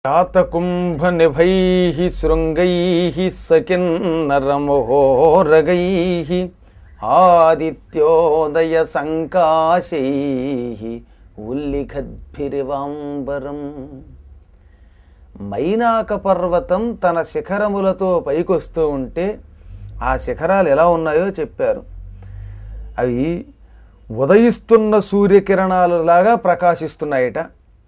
శాతకుంభనిభైః శృంగైః సకిన్నరమోరగైః ఆదిత్యోదయ సంకాశైః ఉల్లిఖద్భిరివాంబరం. మైనాక పర్వతం తన శిఖరములతో పైకొస్తూ ఉంటే ఆ శిఖరాలు ఎలా ఉన్నాయో చెప్పారు. అవి ఉదయిస్తున్న సూర్యకిరణాలలాగా ప్రకాశిస్తున్నాయట.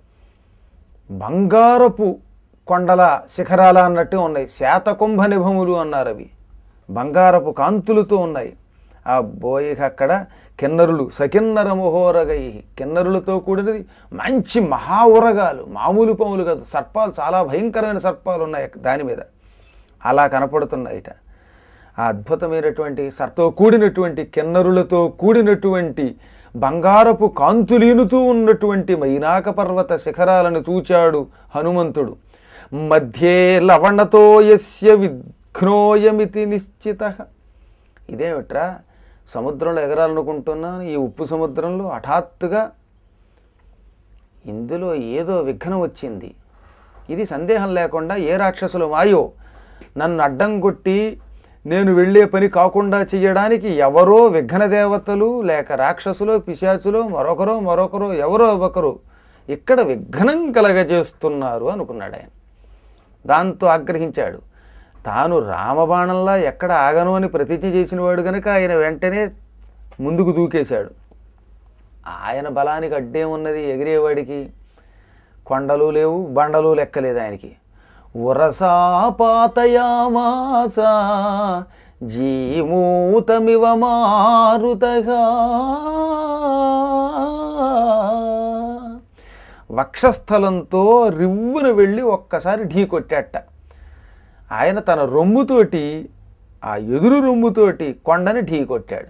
బంగారపు కొండల శిఖరాల అన్నట్టు ఉన్నాయి. శాతకుంభ నిభములు అన్నారు. అవి బంగారపు కాంతులతో ఉన్నాయి. ఆ బోయికి అక్కడ కిన్నరులు సకిన్నర మహోరగై, కిన్నరులతో కూడినది మంచి మహా ఉరగాలు, మామూలు పాములు కాదు, సర్పాలు, చాలా భయంకరమైన సర్పాలు ఉన్నాయి దాని మీద. అలా కనపడుతున్నాయిట. ఆ అద్భుతమైనటువంటి సర్తో కూడినటువంటి కిన్నరులతో కూడినటువంటి బంగారపు కాంతులీనుతూ ఉన్నటువంటి మైనాక పర్వత శిఖరాలను చూచాడు హనుమంతుడు. మధ్యే లవణతో యస్య విఘ్నోయమితి నిశ్చిత. ఇదేమిట్రా, సముద్రంలో ఎగరాలనుకుంటున్నాను, ఈ ఉప్పు సముద్రంలో హఠాత్తుగా ఇందులో ఏదో విఘ్నం వచ్చింది. ఇది సందేహం లేకుండా ఏ రాక్షసులు మాయో నన్ను అడ్డం కొట్టి నేను వెళ్ళే పని కాకుండా చేయడానికి ఎవరో విఘ్న దేవతలు లేక రాక్షసులో పిశాచులో మరొకరో ఎవరో ఒకరు ఇక్కడ విఘ్నం కలగజేస్తున్నారు అనుకున్నాడు ఆయన. దాంతో ఆగ్రహించాడు. తాను రామబాణంలా ఎక్కడ ఆగను అని ప్రతిజ్ఞ చేసినవాడు కనుక ఆయన వెంటనే ముందుకు దూకేశాడు. ఆయన బలానికి అడ్డేమున్నది, ఎగిరేవాడికి కొండలు లేవు, బండలు లెక్కలేదు ఆయనకి. ఉరసాపాతయామాస జీమూతమివ మారుతగా. వక్షస్థలంతో రివ్వున వెళ్ళి ఒక్కసారి ఢీ కొట్టాట. ఆయన తన రొమ్ముతోటి, ఆ ఎదురు రొమ్ముతోటి కొండని ఢీ కొట్టాడు.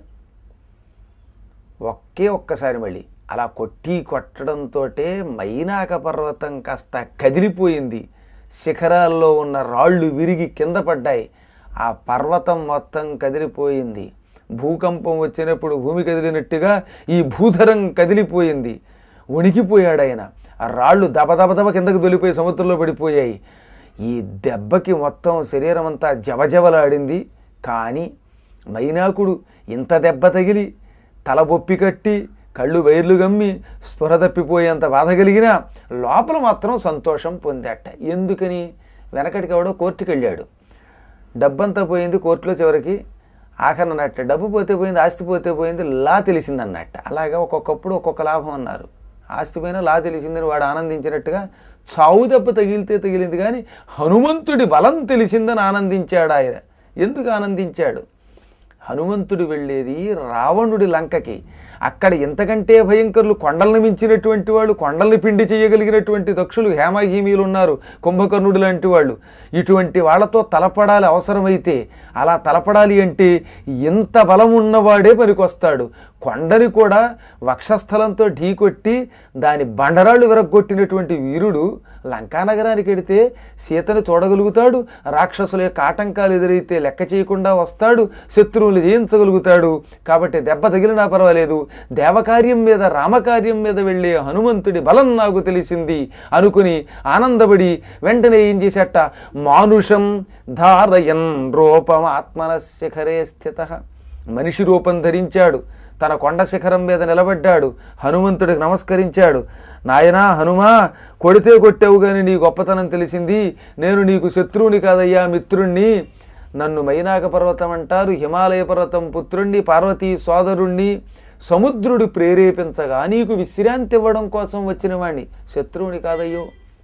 ఒక్కసారి మళ్ళీ అలా కొట్టడంతో మైనాక పర్వతం కాస్త కదిలిపోయింది. శిఖరాల్లో ఉన్న రాళ్ళు విరిగి కింద పడ్డాయి. ఆ పర్వతం మొత్తం కదిలిపోయింది. భూకంపం వచ్చినప్పుడు భూమి కదిలినట్టుగా ఈ భూధరం కదిలిపోయింది. వణికిపోయాడు ఆయన. ఆ రాళ్ళు దబదబ కిందకు దొలిపోయి సముద్రంలో పడిపోయాయి. ఈ దెబ్బకి మొత్తం శరీరం అంతా జవజవలాడింది. కానీ మైనాకుడు ఇంత దెబ్బ తగిలి తల బొప్పి కట్టి కళ్ళు వైర్లు గమ్మి స్పృహ తప్పిపోయేంత బాధ కలిగినా లోపల మాత్రం సంతోషం పొందాట. ఎందుకని? వెనకటికి ఎవడో కోర్టుకు వెళ్ళాడు, డబ్బంతా పోయింది కోర్టులో, చివరికి ఆఖరనట్ట డబ్బు పోతే పోయింది, ఆస్తి పోతే పోయింది, లా తెలిసిందన్నట్ట. అలాగా ఒక్కొక్కప్పుడు ఒక్కొక్క లాభం అన్నారు. ఆస్తి పైన లా తెలిసిందని వాడు ఆనందించినట్టుగా చావు దెబ్బ తగిలింది కానీ హనుమంతుడి బలం తెలిసిందని ఆనందించాడు ఆయన. ఎందుకు ఆనందించాడు? హనుమంతుడు వెళ్ళేది రావణుడి లంకకి. అక్కడ ఇంతకంటే భయంకరులు, కొండలను మించినటువంటి వాళ్ళు, కొండల్ని పిండి చేయగలిగినటువంటి దక్షులు, హేమహీమీలు ఉన్నారు, కుంభకర్ణుడు లాంటి వాళ్ళు. ఇటువంటి వాళ్ళతో తలపడాలి అవసరమైతే. అలా తలపడాలి అంటే ఇంత బలం ఉన్నవాడే పనికొస్తాడు. కొండని కూడా వక్షస్థలంతో ఢీకొట్టి దాని బండరాళ్ళు విరగొట్టినటువంటి వీరుడు లంకానగరానికి వెడితే సీతను చూడగలుగుతాడు, రాక్షసుల యొక్క ఆటంకాలు ఎదురైతే లెక్క చేయకుండా వస్తాడు, శత్రువులు జయించగలుగుతాడు. కాబట్టి దెబ్బ తగిలినా పర్వాలేదు, దేవకార్యం మీద రామకార్యం మీద వెళ్ళే హనుమంతుడి బలం నాకు తెలిసింది అనుకుని ఆనందపడి వెంటనే ఏం చేసేట, మానుషం ధారయన్ రూపం ఆత్మన శిఖరే స్థిత. మనిషి రూపం ధరించాడు, తన కొండ శిఖరం మీద నిలబడ్డాడు, హనుమంతుడికి నమస్కరించాడు. నాయనా హనుమా, కొడితే కొట్టావు కానీ నీ గొప్పతనం తెలిసింది. నేను నీకు శత్రువుని కాదయ్యా, మిత్రుణ్ణి. నన్ను మైనాక పర్వతం అంటారు, హిమాలయ పర్వతం పుత్రుణ్ణి, పార్వతీ సోదరుణ్ణి. సముద్రుడు ప్రేరేపించగా నీకు విశ్రాంతి ఇవ్వడం కోసం వచ్చిన వాణ్ణి, శత్రువుని కాదయ్యో.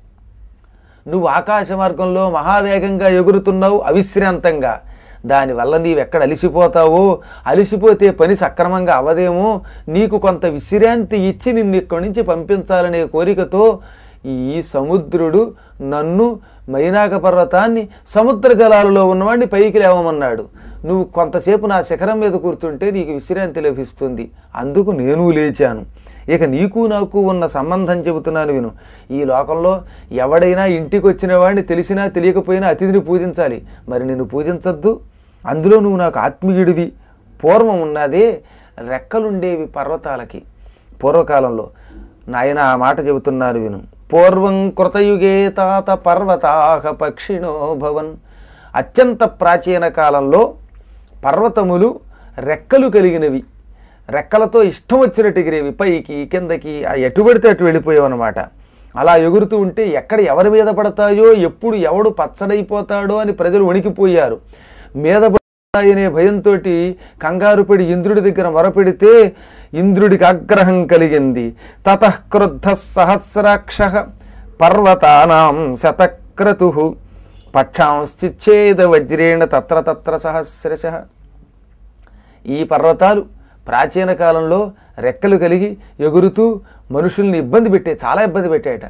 నువ్వు ఆకాశ మార్గంలో మహావేగంగా ఎగురుతున్నావు అవిశ్రాంతంగా. దానివల్ల నీవెక్కడ అలిసిపోతావో, అలిసిపోతే పని సక్రమంగా అవదేమో, నీకు కొంత విశ్రాంతి ఇచ్చి నిన్ను ఇక్కడి నుంచి పంపించాలనే కోరికతో ఈ సముద్రుడు నన్ను మైనాక పర్వతాన్ని సముద్ర జలాలలో ఉన్నవాడిని పైకి లేవమన్నాడు. నువ్వు కొంతసేపు నా శిఖరం మీద కూర్చుంటే నీకు విశ్రాంతి లభిస్తుంది. అందుకు నేను లేచాను. ఇక నీకు నాకు ఉన్న సంబంధం చెబుతున్నాను విను. ఈ లోకంలో ఎవడైనా ఇంటికి వచ్చిన వాడిని తెలిసినా తెలియకపోయినా అతిథిని పూజించాలి. మరి నిన్ను పూజించద్దు? అందులో నువ్వు నాకు ఆత్మీయుడివి. పూర్వం ఉన్నదే రెక్కలుండేవి పర్వతాలకి పూర్వకాలంలో. నాయన ఆ మాట చెబుతున్నారు విను. పూర్వం కృతయుగే తాత పర్వతాహ పక్షిణో భవన్. అత్యంత ప్రాచీన కాలంలో పర్వతములు రెక్కలు కలిగినవి, రెక్కలతో ఇష్టం వచ్చినట్టు ఎగిరేవి, పైకి కిందకి ఎటు పడితే అటు వెళ్ళిపోయావు అనమాట. అలా ఎగురుతూ ఉంటే ఎక్కడ ఎవరి మీద పడతాయో, ఎప్పుడు ఎవడు పచ్చడైపోతాడో అని ప్రజలు వణికిపోయారు. మీద పడతాయనే భయంతో కంగారు పడి ఇంద్రుడి దగ్గర మొరపెడితే ఇంద్రుడికి ఆగ్రహం కలిగింది. తతః క్రుద్ధ సహస్రాక్ష పర్వతానాం శతక్రతు పక్షాంశ్చిచ్ఛేద వజ్రేణ తత్ర తత్ర సహస్రశ. ఈ పర్వతాలు ప్రాచీన కాలంలో రెక్కలు కలిగి ఎగురుతూ మనుషుల్ని ఇబ్బంది చాలా ఇబ్బంది పెట్టాయట.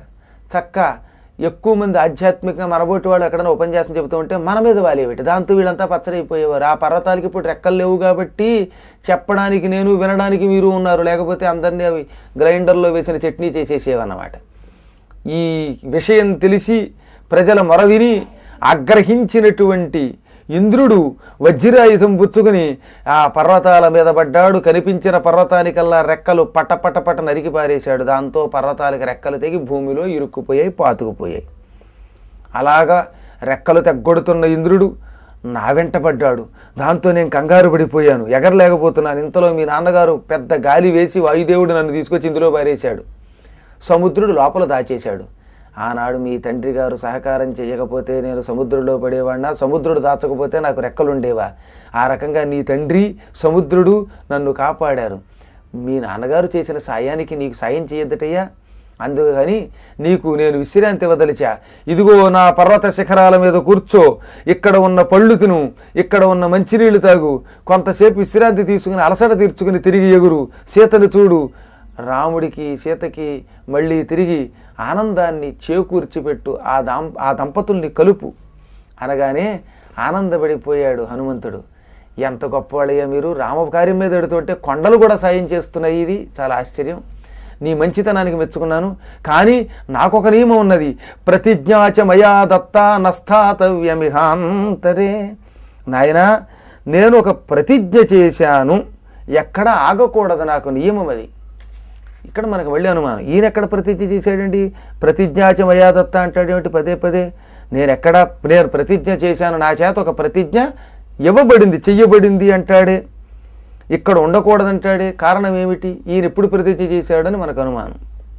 ఎక్కువ మంది ఆధ్యాత్మికంగా మనబోటి వాళ్ళు ఎక్కడైనా ఉపన్యాసం చెబుతూ ఉంటే మన మీద వాలేవిటి, దాంతో వీళ్ళంతా పచ్చడైపోయేవారు. ఆ పర్వతాలకి ఇప్పుడు రెక్కలు లేవు కాబట్టి చెప్పడానికి నేను, వినడానికి మీరు ఉన్నారు, లేకపోతే అందరినీ అవి గ్రైండర్లో వేసిన చట్నీ చేసేసేవన్నమాట. ఈ విషయం తెలిసి ప్రజల మొర విని ఆగ్రహించినటువంటి ఇంద్రుడు వజ్రాయుధం పుచ్చుకుని ఆ పర్వతాల మీద పడ్డాడు. కనిపించిన పర్వతానికల్లా రెక్కలు పటపటపట నరికి పారేశాడు. దాంతో పర్వతాలకి రెక్కలు తెగి భూమిలో ఇరుక్కుపోయాయి, పాతుకుపోయాయి. అలాగా రెక్కలు తెగ్గొడుతున్న ఇంద్రుడు నా వెంట పడ్డాడు. దాంతో నేను కంగారు పడిపోయాను, ఎగరలేకపోతున్నాను. ఇంతలో మీ నాన్నగారు పెద్ద గాలి వేసి వాయుదేవుడు నన్ను తీసుకొచ్చి ఇందులో పారేశాడు. సముద్రుడు లోపల దాచేశాడు. ఆనాడు మీ తండ్రి గారు సహకారం చేయకపోతే నేను సముద్రంలో పడేవాడినా, సముద్రుడు దాచకపోతే నాకు రెక్కలుండేవా? ఆ రకంగా నీ తండ్రి సముద్రుడు నన్ను కాపాడారు. మీ నాన్నగారు చేసిన సాయానికి నీకు సాయం చేయద్దటయ్యా, అందుకని నీకు నేను విశ్రాంతి వదలిచా. ఇదిగో నా పర్వత శిఖరాల మీద కూర్చో, ఇక్కడ ఉన్న పళ్ళు తిను, ఇక్కడ ఉన్న మంచినీళ్లు తాగు, కొంతసేపు విశ్రాంతి తీసుకుని అలసట తీర్చుకుని తిరిగి ఎగురు, సీతను చూడు, రాముడికి సీతకి మళ్ళీ తిరిగి ఆనందాన్ని చేకూర్చిపెట్టు, ఆ దంపతుల్ని కలుపు అనగానే ఆనందపడిపోయాడు హనుమంతుడు. ఎంత గొప్పవాళ్ళయ్యా మీరు, రామకార్యం మీద ఎడుతుంటే కొండలు కూడా సాయం చేస్తున్నాయి, ఇది చాలా ఆశ్చర్యం. నీ మంచితనానికి మెచ్చుకున్నాను. కానీ నాకొక నియమం ఉన్నది, ప్రతిజ్ఞాచ మయా దత్తా నస్థాతవ్యమిహాంతరే. నాయనా, నేను ఒక ప్రతిజ్ఞ చేశాను, ఎక్కడ ఆగకూడదు, నాకు నియమం అది. ఇక్కడ మనకు మళ్ళీ అనుమానం, ఈయన ఎక్కడ ప్రతిజ్ఞ చేశాడండి? ప్రతిజ్ఞాచ మయా దత్త అంటాడేమిటి పదే పదే? నేను ప్రతిజ్ఞ చేశాను, నా చేత ఒక ప్రతిజ్ఞ ఇవ్వబడింది, చెయ్యబడింది అంటాడే, ఇక్కడ ఉండకూడదంటాడే. కారణం ఏమిటి? ఈయన ఎప్పుడు ప్రతిజ్ఞ చేశాడని మనకు అనుమానం.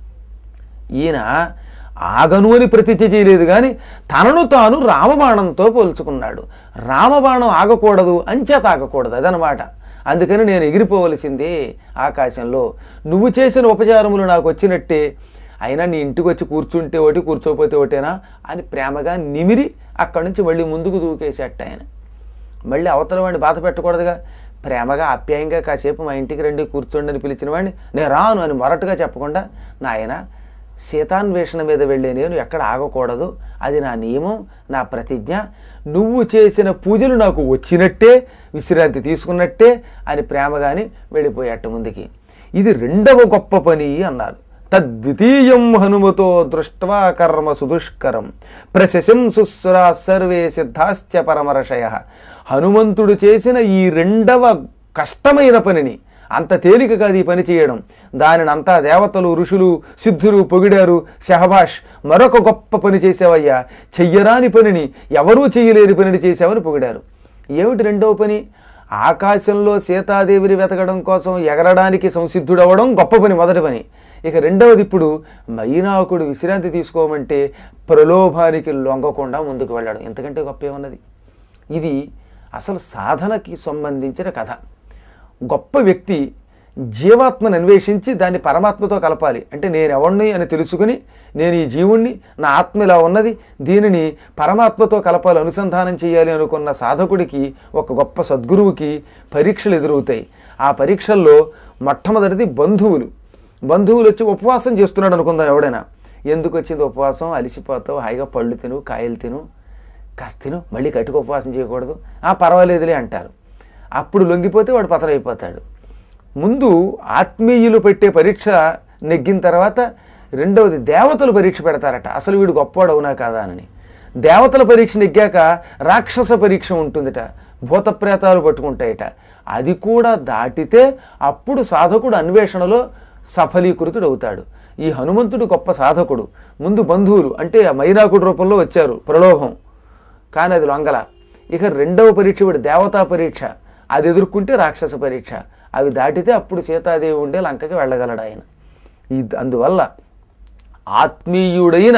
ఈయన ఆగను అని ప్రతిజ్ఞ చేయలేదు, కానీ తనను తాను రామబాణంతో పోల్చుకున్నాడు. రామబాణం ఆగకూడదు, అంచేత ఆగకూడదు అదనమాట. అందుకని నేను ఎగిరిపోవలసిందే ఆకాశంలో. నువ్వు చేసిన ఉపచారములు నాకు వచ్చినట్టే, అయినా నీ ఇంటికి వచ్చి కూర్చుంటే ఒకటి, కూర్చోపోతే ఒకటేనా అని ప్రేమగా నిమిరి అక్కడి నుంచి మళ్ళీ ముందుకు దూకేసేట ఆయన. మళ్ళీ అవతల వాడిని బాధ పెట్టకూడదుగా, ప్రేమగా ఆప్యాయంగా కాసేపు మా ఇంటికి రండి కూర్చోండి అని పిలిచిన వాడిని నేను రాను అని మొరటుగా చెప్పకుండా, నాయన సీతాన్వేషణ మీద వెళ్ళే నేను ఎక్కడ ఆగకూడదు, అది నా నియమం, నా ప్రతిజ్ఞ. నువ్వు చేసిన పూజలు నాకు వచ్చినట్టే, విశ్రాంతి తీసుకున్నట్టే అని ప్రేమగాని వెళ్ళిపోయాట ముందుకి. ఇది రెండవ గొప్ప పని అన్నారు. తద్వితీయం హనుమతో దృష్ట్వా కర్మ సుదుష్కరం ప్రశంసుస్సురా సర్వే సిద్ధాశ్చ పరమర్షయ. హనుమంతుడు చేసిన ఈ రెండవ కష్టమైన పనిని, అంత తేలిక కాదు ఈ పని చేయడం, దానిని అంతా దేవతలు, ఋషులు, సిద్ధులు పొగిడారు. శహబాష్, మరొక గొప్ప పని చేసావయ్యా, చెయ్యరాని పనిని, ఎవరూ చెయ్యలేని పనిని చేసావని పొగిడారు. ఏమిటి రెండవ పని? ఆకాశంలో సీతాదేవిని వెతకడం కోసం ఎగరడానికి సంసిద్ధుడవడం గొప్ప పని, మొదటి పని. ఇక రెండవది, ఇప్పుడు మైనాకుడు విశ్రాంతి తీసుకోమంటే ప్రలోభానికి లొంగకుండా ముందుకు వెళ్ళడం. ఎంతకంటే గొప్ప ఏమన్నది? ఇది అసలు సాధనకి సంబంధించిన కథ. గొప్ప వ్యక్తి జీవాత్మను అన్వేషించి దాన్ని పరమాత్మతో కలపాలి. అంటే నేను ఎవడిని అని తెలుసుకుని, నేను ఈ జీవుణ్ణి, నా ఆత్మ ఇలా ఉన్నది, దీనిని పరమాత్మతో కలపాలి, అనుసంధానం చేయాలి అనుకున్న సాధకుడికి, ఒక గొప్ప సద్గురువుకి పరీక్షలు ఎదురవుతాయి. ఆ పరీక్షల్లో మొట్టమొదటిది బంధువులు వచ్చి ఉపవాసం చేస్తున్నాడు అనుకుందాం. ఎవడైనా ఎందుకు వచ్చింది ఉపవాసం, అలిసిపోతావు, హాయిగా పళ్ళు తిను, కాయలు తిను, కాస్త తిను, మళ్ళీ కట్టుకు ఉపవాసం చేయకూడదు, పర్వాలేదులే అంటారు. అప్పుడు లొంగిపోతే వాడు పతనైపోతాడు. ముందు ఆత్మీయులు పెట్టే పరీక్ష నెగ్గిన తర్వాత రెండవది దేవతలు పరీక్ష పెడతారట, అసలు వీడు గొప్పవాడు అవునా కాదా అని. దేవతల పరీక్ష నెగ్గాక రాక్షస పరీక్ష ఉంటుందిట, భూతప్రేతాలు పట్టుకుంటాయట. అది కూడా దాటితే అప్పుడు సాధకుడు అన్వేషణలో సఫలీకృతుడు అవుతాడు. ఈ హనుమంతుడు గొప్ప సాధకుడు. ముందు బంధువులు అంటే మైనాకుడి రూపంలో వచ్చారు, ప్రలోభం, కానీ అది లొంగల. ఇక రెండవ పరీక్ష వీడు దేవతా పరీక్ష, అది ఎదుర్కొంటే రాక్షస పరీక్ష. అవి దాటితే అప్పుడు సీతాదేవి ఉండే లంకకి వెళ్ళగలడు ఆయన. అందువల్ల ఆత్మీయుడైన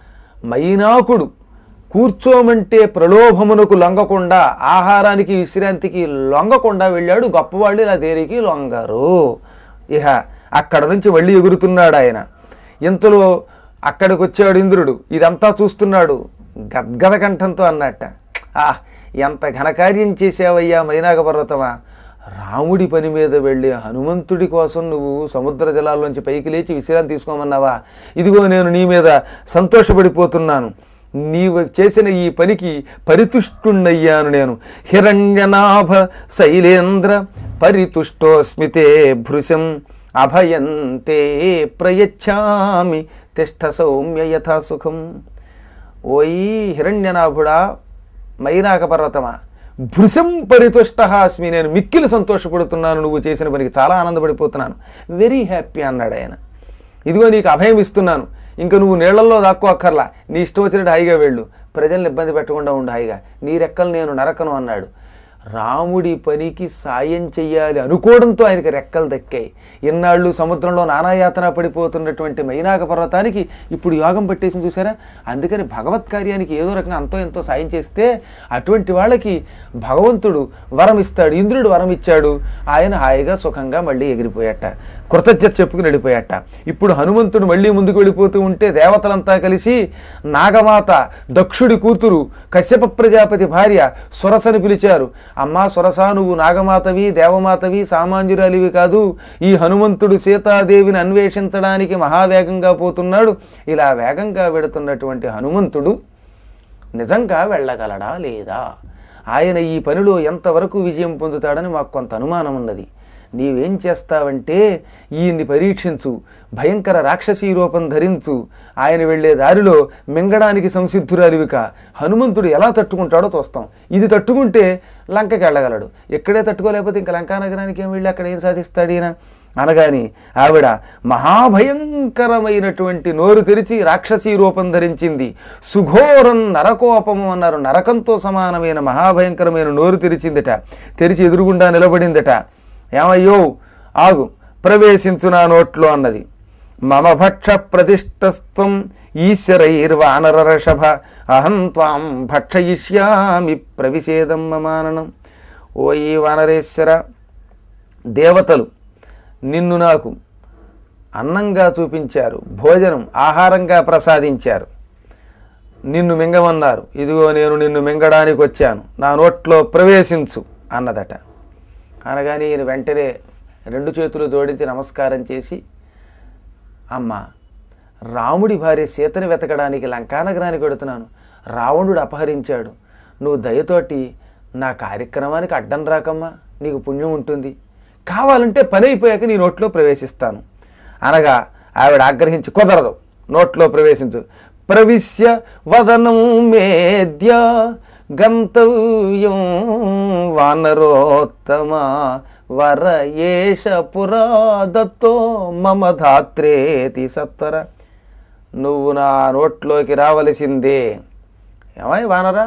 మైనాకుడు కూర్చోమంటే ప్రలోభమునకు లొంగకుండా, ఆహారానికి విశ్రాంతికి లొంగకుండా వెళ్ళాడు. గొప్పవాళ్ళు ఇలా దేనికి లొంగరు. ఇహ అక్కడ నుంచి మళ్ళీ ఎగురుతున్నాడు ఆయన. ఇంతలో అక్కడికి వచ్చాడు ఇంద్రుడు, ఇదంతా చూస్తున్నాడు. గద్గద కంఠంతో అన్నట్ట, ఎంత ఘనకార్యం చేసావయ్యా మైనాక పర్వతమా! రాముడి పని మీద వెళ్ళే హనుమంతుడి కోసం నువ్వు సముద్ర జలాల్లోంచి పైకి లేచి విశ్రాంతి తీసుకోమన్నావా? ఇదిగో నేను నీ మీద సంతోషపడిపోతున్నాను. నీవు చేసిన ఈ పనికి పరితుష్టున్నయ్యాను నేను. హిరణ్యనాభ శైలేంద్ర పరితుష్టోస్మితే భృశం అభయంతే ప్రయచ్ఛామి తిష్ట సౌమ్య యథా సుఖం. ఓయి హిరణ్యనాభుడా, మైనాక పర్వతమా, భృశం పరితుష్టహాస్మి, నేను మిక్కిలి సంతోషపడుతున్నాను నువ్వు చేసిన పనికి, చాలా ఆనందపడిపోతున్నాను, వెరీ హ్యాపీ అన్నాడు ఆయన. ఇదిగో నీకు అభయం ఇస్తున్నాను, ఇంకా నువ్వు నీళ్లలో దాక్కో అక్కర్లా, నీ ఇష్టం వచ్చినట్టు హాయిగా వెళ్ళు, ప్రజల్ని ఇబ్బంది పెట్టకుండా ఉండు హాయిగా, నీ రెక్కలు నేను నరకను అన్నాడు. రాముడి పనికి సాయం చెయ్యాలి అనుకోవడంతో ఆయనకి రెక్కలు దక్కాయి. ఇన్నాళ్ళు సముద్రంలో నానాయాతన పడిపోతున్నటువంటి మైనాక పర్వతానికి ఇప్పుడు యోగం పట్టేసింది చూసారా. అందుకని భగవత్ కార్యానికి ఏదో రకంగా అంతో ఎంతో సాయం చేస్తే అటువంటి వాళ్ళకి భగవంతుడు వరం ఇస్తాడు. ఇంద్రుడు వరం ఇచ్చాడు, ఆయన హాయిగా సుఖంగా మళ్ళీ ఎగిరిపోయాట, కృతజ్ఞత చెప్పుకుని వెళ్ళిపోయాట. ఇప్పుడు హనుమంతుడు మళ్ళీ ముందుకు వెళ్ళిపోతూ ఉంటే దేవతలంతా కలిసి నాగమాత దక్షుడి కూతురు కశ్యప ప్రజాపతి భార్య సురసని పిలిచారు. అమ్మా సురస, నువ్వు నాగమాతవి, దేవమాతవి, సామాన్యురాలివి కాదు. ఈ హనుమంతుడు సీతాదేవిని అన్వేషించడానికి మహావేగంగా పోతున్నాడు. ఇలా వేగంగా వెడుతున్నటువంటి హనుమంతుడు నిజంగా వెళ్ళగలడా లేదా, ఆయన ఈ పనిలో ఎంతవరకు విజయం పొందుతాడని మాకు కొంత అనుమానం ఉన్నది. నీవేం చేస్తావంటే ఈయన్ని పరీక్షించు, భయంకర రాక్షసీ రూపం ధరించు, ఆయన వెళ్ళే దారిలో మింగడానికి సంసిద్ధురాలివిక. హనుమంతుడు ఎలా తట్టుకుంటాడో చూస్తాం. ఇది తట్టుకుంటే లంకకి వెళ్ళగలడు, ఎక్కడే తట్టుకోలేకపోతే ఇంకా లంకానగరానికి ఏం వెళ్ళి అక్కడ ఏం సాధిస్తాడు ఈయన అనగాని ఆవిడ మహాభయంకరమైనటువంటి నోరు తెరిచి రాక్షసీ రూపం ధరించింది. సుఘోరం నరకోపము అన్నారు, నరకంతో సమానమైన మహాభయంకరమైన నోరు తెరిచిందట. తెరిచి ఎదురుగుండా నిలబడిందట. ఏమయ్యో ఆగు, ప్రవేశించు నా నోట్లో అన్నది. మమ భక్ష ప్రతిష్టస్త్వం ఈశ్వరైర్వానరషభ అహం త్వాం భక్షయిష్యామి ప్రవిశేదం మమాననం. ఓ ఈ వానరేశ్వర, దేవతలు నిన్ను నాకు అన్నంగా చూపించారు, భోజనం ఆహారంగా ప్రసాదించారు, నిన్ను మింగమన్నారు. ఇదిగో నేను నిన్ను మింగడానికి వచ్చాను, నా నోట్లో ప్రవేశించు అన్నదట. అనగానే ఈయన వెంటనే రెండు చేతులు జోడించి నమస్కారం చేసి, అమ్మ, రాముడి భార్య సీతని వెతకడానికి లంకానగరానికి వెడుతున్నాను, రావణుడు అపహరించాడు, నువ్వు దయతోటి నా కార్యక్రమానికి అడ్డం రాకమ్మా, నీకు పుణ్యం ఉంటుంది, కావాలంటే పని అయిపోయాక నీ నోట్లో ప్రవేశిస్తాను అనగా ఆవిడ ఆగ్రహించి, కుదరదు, నోట్లో ప్రవేశించు. ప్రవిశ్య వదనం మేద్య గంతవ్యం వానరోత్తమ వర ఏష పురా దత్తో మమ ధాత్రేతి సత్వర. నువ్వు నా నోట్లోకి రావలసిందే. ఏమై వానరా,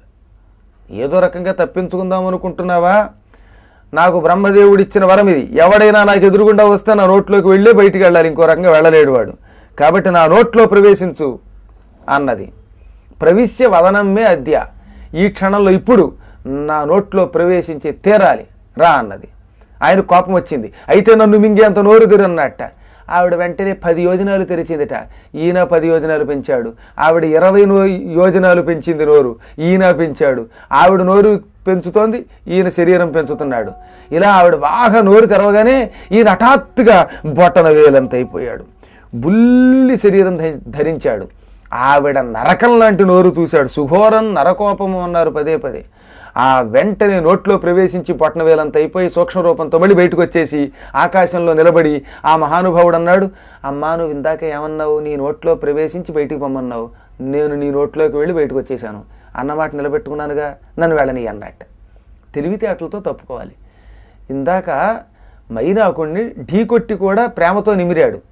ఏదో రకంగా తప్పించుకుందాం అనుకుంటున్నావా? నాకు బ్రహ్మదేవుడిచ్చిన వరం ఇది, ఎవడైనా నాకు ఎదురుగుండా వస్తే నా నోట్లోకి వెళ్ళే బయటికి వెళ్ళాలి, ఇంకో రకంగా వెళ్ళలేడు వాడు, కాబట్టి నా నోట్లో ప్రవేశించు అన్నది. ప్రవిశ్య వదనమ్మే అద్య, ఈ క్షణంలో ఇప్పుడు నా నోట్లో ప్రవేశించి తీరాలి రా అన్నది. ఆయన కోపం వచ్చింది. అయితే నన్ను మింగేంత నోరు తెరన్నట్ట. ఆవిడ వెంటనే 10 యోజనాలు తెరిచిందట. ఈయన 10 యోజనాలు పెంచాడు. ఆవిడ 20 యోజనాలు పెంచింది నోరు, ఈయన పెంచాడు. ఆవిడ నోరు పెంచుతోంది, ఈయన శరీరం పెంచుతున్నాడు. ఇలా ఆవిడ బాగా నోరు తెరవగానే ఈయన హఠాత్తుగా బొటన వేలంత అయిపోయాడు, బుల్లి శరీరం ధరించాడు. ఆవిడ నరకం లాంటి నోరు చూశాడు. సుఘోరం నరకోపము అన్నారు పదే పదే. ఆ వెంటనే నోట్లో ప్రవేశించి పొట్టన వేలంత అయిపోయి సూక్ష్మ రూపంతో మళ్ళీ బయటకు వచ్చేసి ఆకాశంలో నిలబడి ఆ మహానుభావుడు అన్నాడు, అమ్మా నువ్వు ఇందాక ఏమన్నావు, నీ నోట్లో ప్రవేశించి బయటికి పొమ్మన్నావు, నేను నీ నోట్లోకి వెళ్ళి బయటకు వచ్చేసాను, అన్నమాట నిలబెట్టుకున్నానుగా, నన్ను వెళ్ళని అన్నట్టు. తెలివితేటలతో తప్పుకోవాలి. ఇందాక మైనాకుడిని ఢీకొట్టి కూడా ప్రేమతో నిమిరాడు,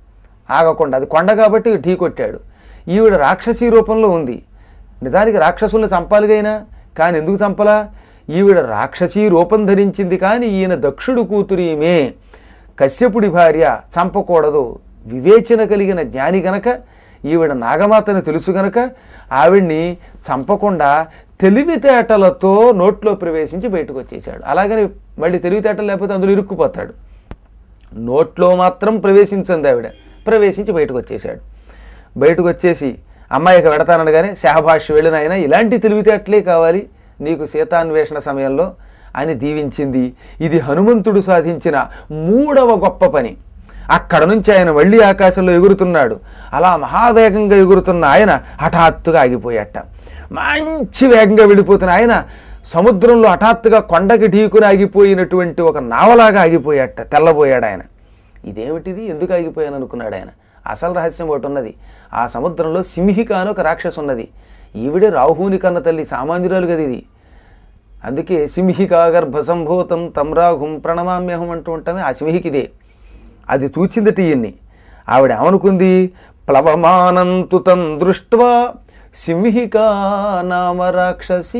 ఆగకుండా, అది కొండ కాబట్టి ఢీ కొట్టాడు. ఈవిడ రాక్షసీ రూపంలో ఉంది. నిజానికి రాక్షసుల్ని చంపాలిగైనా, కానీ ఎందుకు చంపలా? ఈవిడ రాక్షసీ రూపం ధరించింది, కానీ ఈయన దక్షుడు కూతురు ఈమె, కశ్యపుడి భార్య, చంపకూడదు. వివేచన కలిగిన జ్ఞాని గనక, ఈవిడ నాగమాతని తెలుసు గనక ఆవిడ్ని చంపకుండా తెలివితేటలతో నోట్లో ప్రవేశించి బయటకు వచ్చేసాడు. అలాగని మళ్ళీ తెలివితేటలు లేకపోతే అందులో ఇరుక్కుపోతాడు. నోట్లో మాత్రం ప్రవేశించింది ఆవిడ, ప్రవేశించి బయటకు వచ్చేసాడు. బయటకు వచ్చేసి అమ్మాయికి వెడతానగానే శాహభాష్ వెళ్ళిన ఆయన, ఇలాంటి తెలివితేటలే కావాలి నీకు సీతాన్వేషణ సమయంలో అని దీవించింది. ఇది హనుమంతుడు సాధించిన 3వ గొప్ప పని. అక్కడ నుంచి ఆయన మళ్ళీ ఆకాశంలో ఎగురుతున్నాడు. అలా మహావేగంగా ఎగురుతున్న ఆయన హఠాత్తుగా ఆగిపోయాట. మంచి వేగంగా వెళ్ళిపోతున్న ఆయన సముద్రంలో హఠాత్తుగా కొండకి ఢీకుని ఆగిపోయినటువంటి ఒక నావలాగా ఆగిపోయాట, తెల్లబోయాడు ఆయన. ఇదేమిటిది, ఎందుకు ఆగిపోయాను అనుకున్నాడు ఆయన. అసలు రహస్యం ఒకటి ఉన్నది. ఆ సముద్రంలో సింహిక అని ఒక రాక్షసు ఉన్నది. ఈవిడే రాహుని కన్న తల్లి, సామాన్యురాలు కదా ఇది. అందుకే సింహికా గర్భసంభూతం తం రాహుం ప్రణమామ్యహం అంటూ ఉంటామే, ఆ సింహికిదే. అది చూచిందట ఈయన్ని. ఆవిడ ఏమనుకుంది, ప్లవమానంతు తం దృష్ట్వా సింహికా నామ రాక్షసీ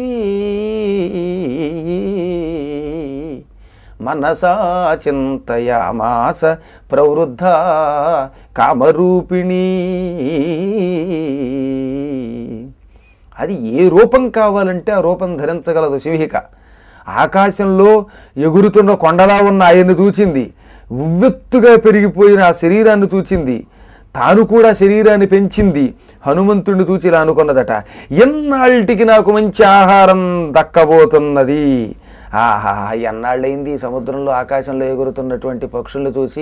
మనసా చింతయామాస ప్రవృద్ధ కామరూపిణీ. అది ఏ రూపం కావాలంటే ఆ రూపం ధరించగలదు సింహిక. ఆకాశంలో ఎగురుతున్న కొండలా ఉన్న ఆయన్ని చూచింది, ఉవ్వెత్తుగా పెరిగిపోయిన ఆ శరీరాన్ని చూచింది, తాను కూడా శరీరాన్ని పెంచింది. హనుమంతుడిని చూచి ఇలా అనుకున్నదట, ఎన్నాళ్ళకి నాకు మంచి ఆహారం దక్కబోతున్నది. ఆహా, ఎన్నాళ్ళైంది సముద్రంలో ఆకాశంలో ఎగురుతున్నటువంటి పక్షులను చూసి.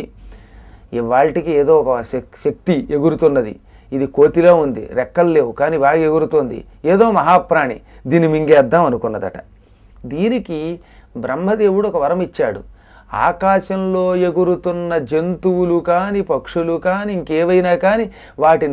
ఇవాళకి ఏదో ఒక శక్తి ఎగురుతున్నది. ఇది కోతిలో ఉంది, రెక్కలు లేవు, కానీ బాగా ఎగురుతోంది, ఏదో మహాప్రాణి, దీన్ని మింగేద్దాం అనుకున్నదట. దీనికి బ్రహ్మదేవుడు ఒక వరం ఇచ్చాడు. ఆకాశంలో ఎగురుతున్న జంతువులు కానీ పక్షులు కానీ ఇంకేవైనా కానీ వాటి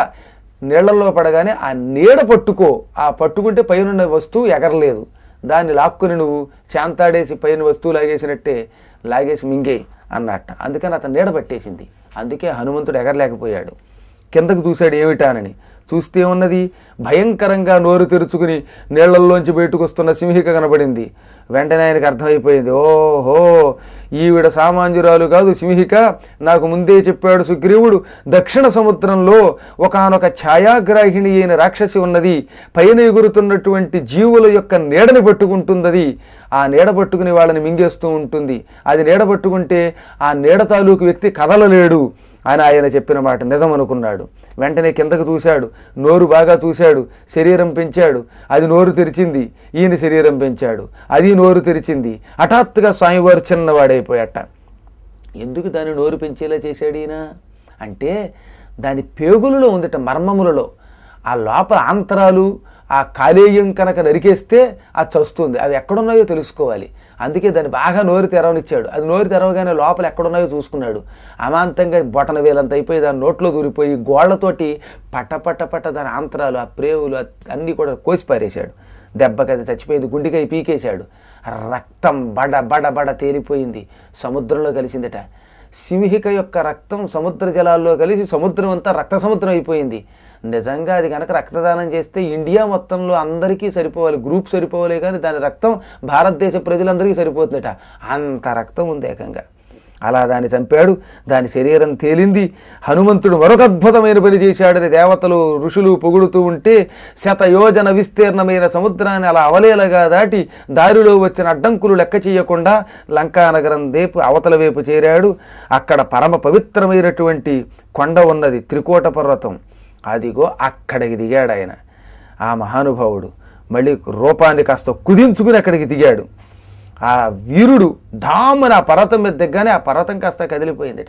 నీళ్లలో పడగానే ఆ నీడ పట్టుకో, ఆ పట్టుకుంటే పైన వస్తువు ఎగరలేదు, దాన్ని లాక్కుని నువ్వు చాంతాడేసి పైన వస్తువు లాగేసినట్టే లాగేసి మింగే అన్నట్ట. అందుకని అతను నీడ పట్టేసింది. అందుకే హనుమంతుడు ఎగరలేకపోయాడు. కిందకు చూశాడు ఏమిటానని. చూస్తే ఉన్నది భయంకరంగా నోరు తెరుచుకుని నీళ్లల్లోంచి బయటకు వస్తున్న సింహిక కనబడింది. వెంటనే ఆయనకు అర్థమైపోయింది, ఓహో ఈవిడ సామాన్యురాలు కాదు సింహిక. నాకు ముందే చెప్పాడు సుగ్రీవుడు, దక్షిణ సముద్రంలో ఒకానొక ఛాయాగ్రాహిణి అయిన రాక్షసి ఉన్నది, పైన ఎగురుతున్నటువంటి జీవుల యొక్క నీడని పట్టుకుంటున్నది, ఆ నీడ పట్టుకుని వాళ్ళని మింగేస్తూ ఉంటుంది, అది నీడ పట్టుకుంటే ఆ నీడ తాలూకు వ్యక్తి కదలలేడు అని ఆయన చెప్పిన మాట నిజం అనుకున్నాడు. వెంటనే కిందకు చూశాడు, నోరు బాగా చూశాడు, శరీరం పెంచాడు, అది నోరు తెరిచింది, ఈయన శరీరం పెంచాడు, అది నోరు తెరిచింది. హఠాత్తుగా స్వామివారు చిన్నవాడైపోయాట. ఎందుకు దాన్ని నోరు పెంచేలా చేశాడు ఈయన అంటే, దాని పేగులలో ఉందట, మర్మములలో. ఆ లోపల ఆంతరాలు, ఆ కాలేయం కనుక నరికేస్తే అది చస్తుంది. అవి ఎక్కడున్నాయో తెలుసుకోవాలి. అందుకే దాన్ని బాగా నోరు తెరవనిచ్చాడు. అది నోరు తెరవగానే లోపల ఎక్కడున్నాయో చూసుకున్నాడు. అమాంతంగా బొటన వేలంత అయిపోయి దాని నోట్లో దూరిపోయి గోళ్లతోటి పట్ట దాని ఆంతరాలు, ఆ ప్రేవులు అన్నీ కూడా కోసి పారేశాడు. దెబ్బకి అది చచ్చిపోయింది. గుండెకాయ పీకేశాడు. రక్తం బడ తేలిపోయింది, సముద్రంలో కలిసిందట. సింహిక యొక్క రక్తం సముద్ర జలాల్లో కలిసి సముద్రం అంతా రక్త సముద్రం అయిపోయింది. నిజంగా అది కనుక రక్తదానం చేస్తే ఇండియా మొత్తంలో అందరికీ సరిపోవాలి, గ్రూప్ సరిపోవాలి, కానీ దాని రక్తం భారతదేశ ప్రజలందరికీ సరిపోతుందట. అంత రక్తం ఉంది ఏకంగా. అలా దాన్ని చంపాడు. దాని శరీరం తేలింది. హనుమంతుడు మరొక అద్భుతమైన పని చేశాడని దేవతలు ఋషులు పొగుడుతూ ఉంటే, శతయోజన విస్తీర్ణమైన సముద్రాన్ని అలా అవలేలగా దాటి దారిలో వచ్చిన అడ్డంకులు లెక్క చేయకుండా లంకానగరం అవతల వైపు చేరాడు. అక్కడ పరమ పవిత్రమైనటువంటి కొండ ఉన్నది, త్రికోట పర్వతం. అదిగో అక్కడికి దిగాడు ఆయన. ఆ మహానుభావుడు మళ్ళీ రూపాన్ని కాస్త కుదించుకుని అక్కడికి దిగాడు. ఆ వీరుడు ఢామని ఆ పర్వతం మీద దిగ్గానే ఆ పర్వతం కాస్త కదిలిపోయిందిట.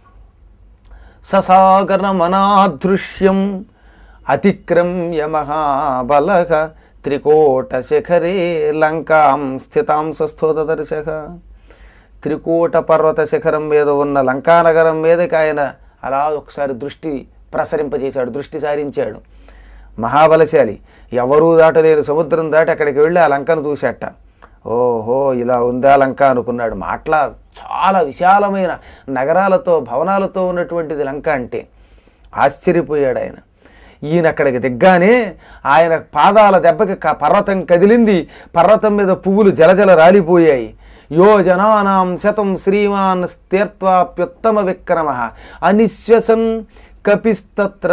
ససాగరమనాదృశ్యం అతిక్రమ్య మహాబలః త్రికోట శిఖరే లంకాం స్థితాం సస్థోదర్శః. త్రికోట పర్వత శిఖరం మీద ఉన్న లంకానగరం మీదకి ఆయన అలా ఒకసారి దృష్టి ప్రసరింపజేశాడు, దృష్టి సారించాడు. మహాబలశాలి, ఎవరూ దాటలేరు సముద్రం దాటి అక్కడికి వెళ్ళి ఆ లంకను చూశాట. ఓహో ఇలా ఉందా లంక అనుకున్నాడు. మాట్లా చాలా విశాలమైన నగరాలతో భవనాలతో ఉన్నటువంటిది లంక అంటే. ఆశ్చర్యపోయాడు ఆయన. ఈయన అక్కడికి దిగ్గానే ఆయన పాదాల దెబ్బకి పర్వతం కదిలింది. పర్వతం మీద పువ్వులు జలజల రాలిపోయాయి. యోజనానాం శతం శ్రీమాన్ తీర్థ్వాప్యుత్తమ విక్రమ అనిశ్వసన్ కపిస్తత్ర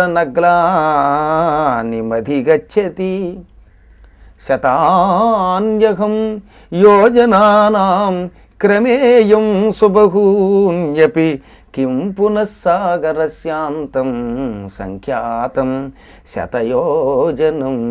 నగ్లానిమధిగచ్చతి శతాన్యహం యోజనానాం క్రమేయం సుబహూన్యపి కిం పునఃసాగరస్యాంతం సంఖ్యాతం శతయోజనం.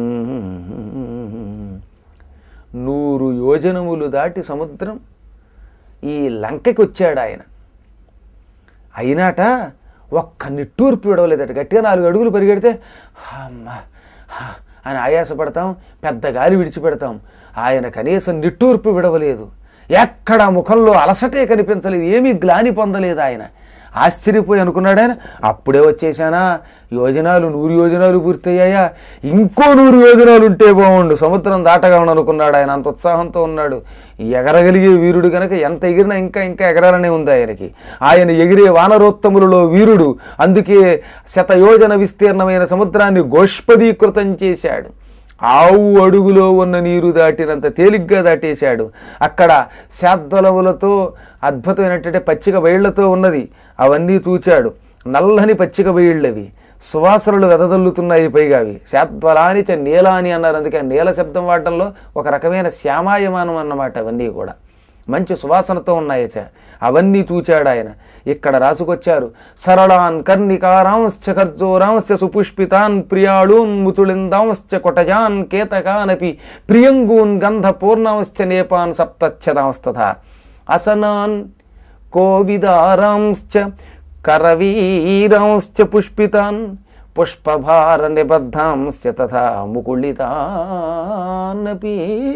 100 యోజనములు దాటి సముద్రం ఈ లంకకి వచ్చాడు ఆయన. అయినాట ఒక్క నిట్టూర్పు విడవలేదట. గట్టిగా 4 అడుగులు పరిగెడితే అమ్మా అని ఆయాసపడతాం, పెద్ద గాలి విడిచిపెడతాం. ఆయన కనీసం నిట్టూర్పు విడవలేదు. ఎక్కడ ముఖంలో అలసటే కనిపించలేదు, ఏమీ గ్లాని పొందలేదు ఆయన. ఆశ్చర్యపోయి అనుకున్నాడు ఆయన, అప్పుడే వచ్చేసానా, యోజనాలు 100 యోజనాలు పూర్తయ్యాయా, ఇంకో 100 యోజనాలు ఉంటే బాగుండు, సముద్రం దాటగలను అనుకున్నాడు ఆయన. అంత ఉత్సాహంతో ఉన్నాడు. ఎగరగలిగే వీరుడు కనుక ఎంత ఎగిరినా ఇంకా ఇంకా ఎగరాలనే ఉంది ఆయనకి. ఆయన ఎగిరే వానరోత్తములలో వీరుడు. అందుకే శతయోజన విస్తీర్ణమైన సముద్రాన్ని గోష్పదీకృతం చేశాడు. ఆవు అడుగులో ఉన్న నీరు దాటినంత తేలిగ్గా దాటేశాడు. అక్కడ శాద్వలములతో అద్భుతమైనటువంటి పచ్చిక బయళ్లతో ఉన్నది, అవన్నీ చూచాడు. నల్లని పచ్చిక బయళ్ళవి, సువాసనలు వెదజల్లుతున్నాయి. పైగా అవి శాద్వలాని చ నీలాని అన్నారు. అందుకే నీల శబ్దం వాడటంలో ఒక రకమైన శ్యామాయమానం అన్నమాట. అవన్నీ కూడా మంచి సువాసనతో ఉన్నాయి. అవన్నీ చూచాడు ఆయన. ఇక్కడ రాసుకొచ్చారు, సరళాన్ కర్ణికారాంశ్చ ఖర్జోరాంశ్చ సుపుష్పితాన్ ప్రియాళూన్ ముతుళిందాంశ్చ కొటజాన్ కేతకానపి ప్రియంగూన్ గంధపూర్ణాంశ్చ నేపాన్ సప్తచ్చదాంస్తథా అసనాన్ కోవిదారాంశ్చ కరవీరాంశ్చ పుష్పితాన్ పుష్పభార నిబద్ధాంశ్చ తథా ముకుళితానపి.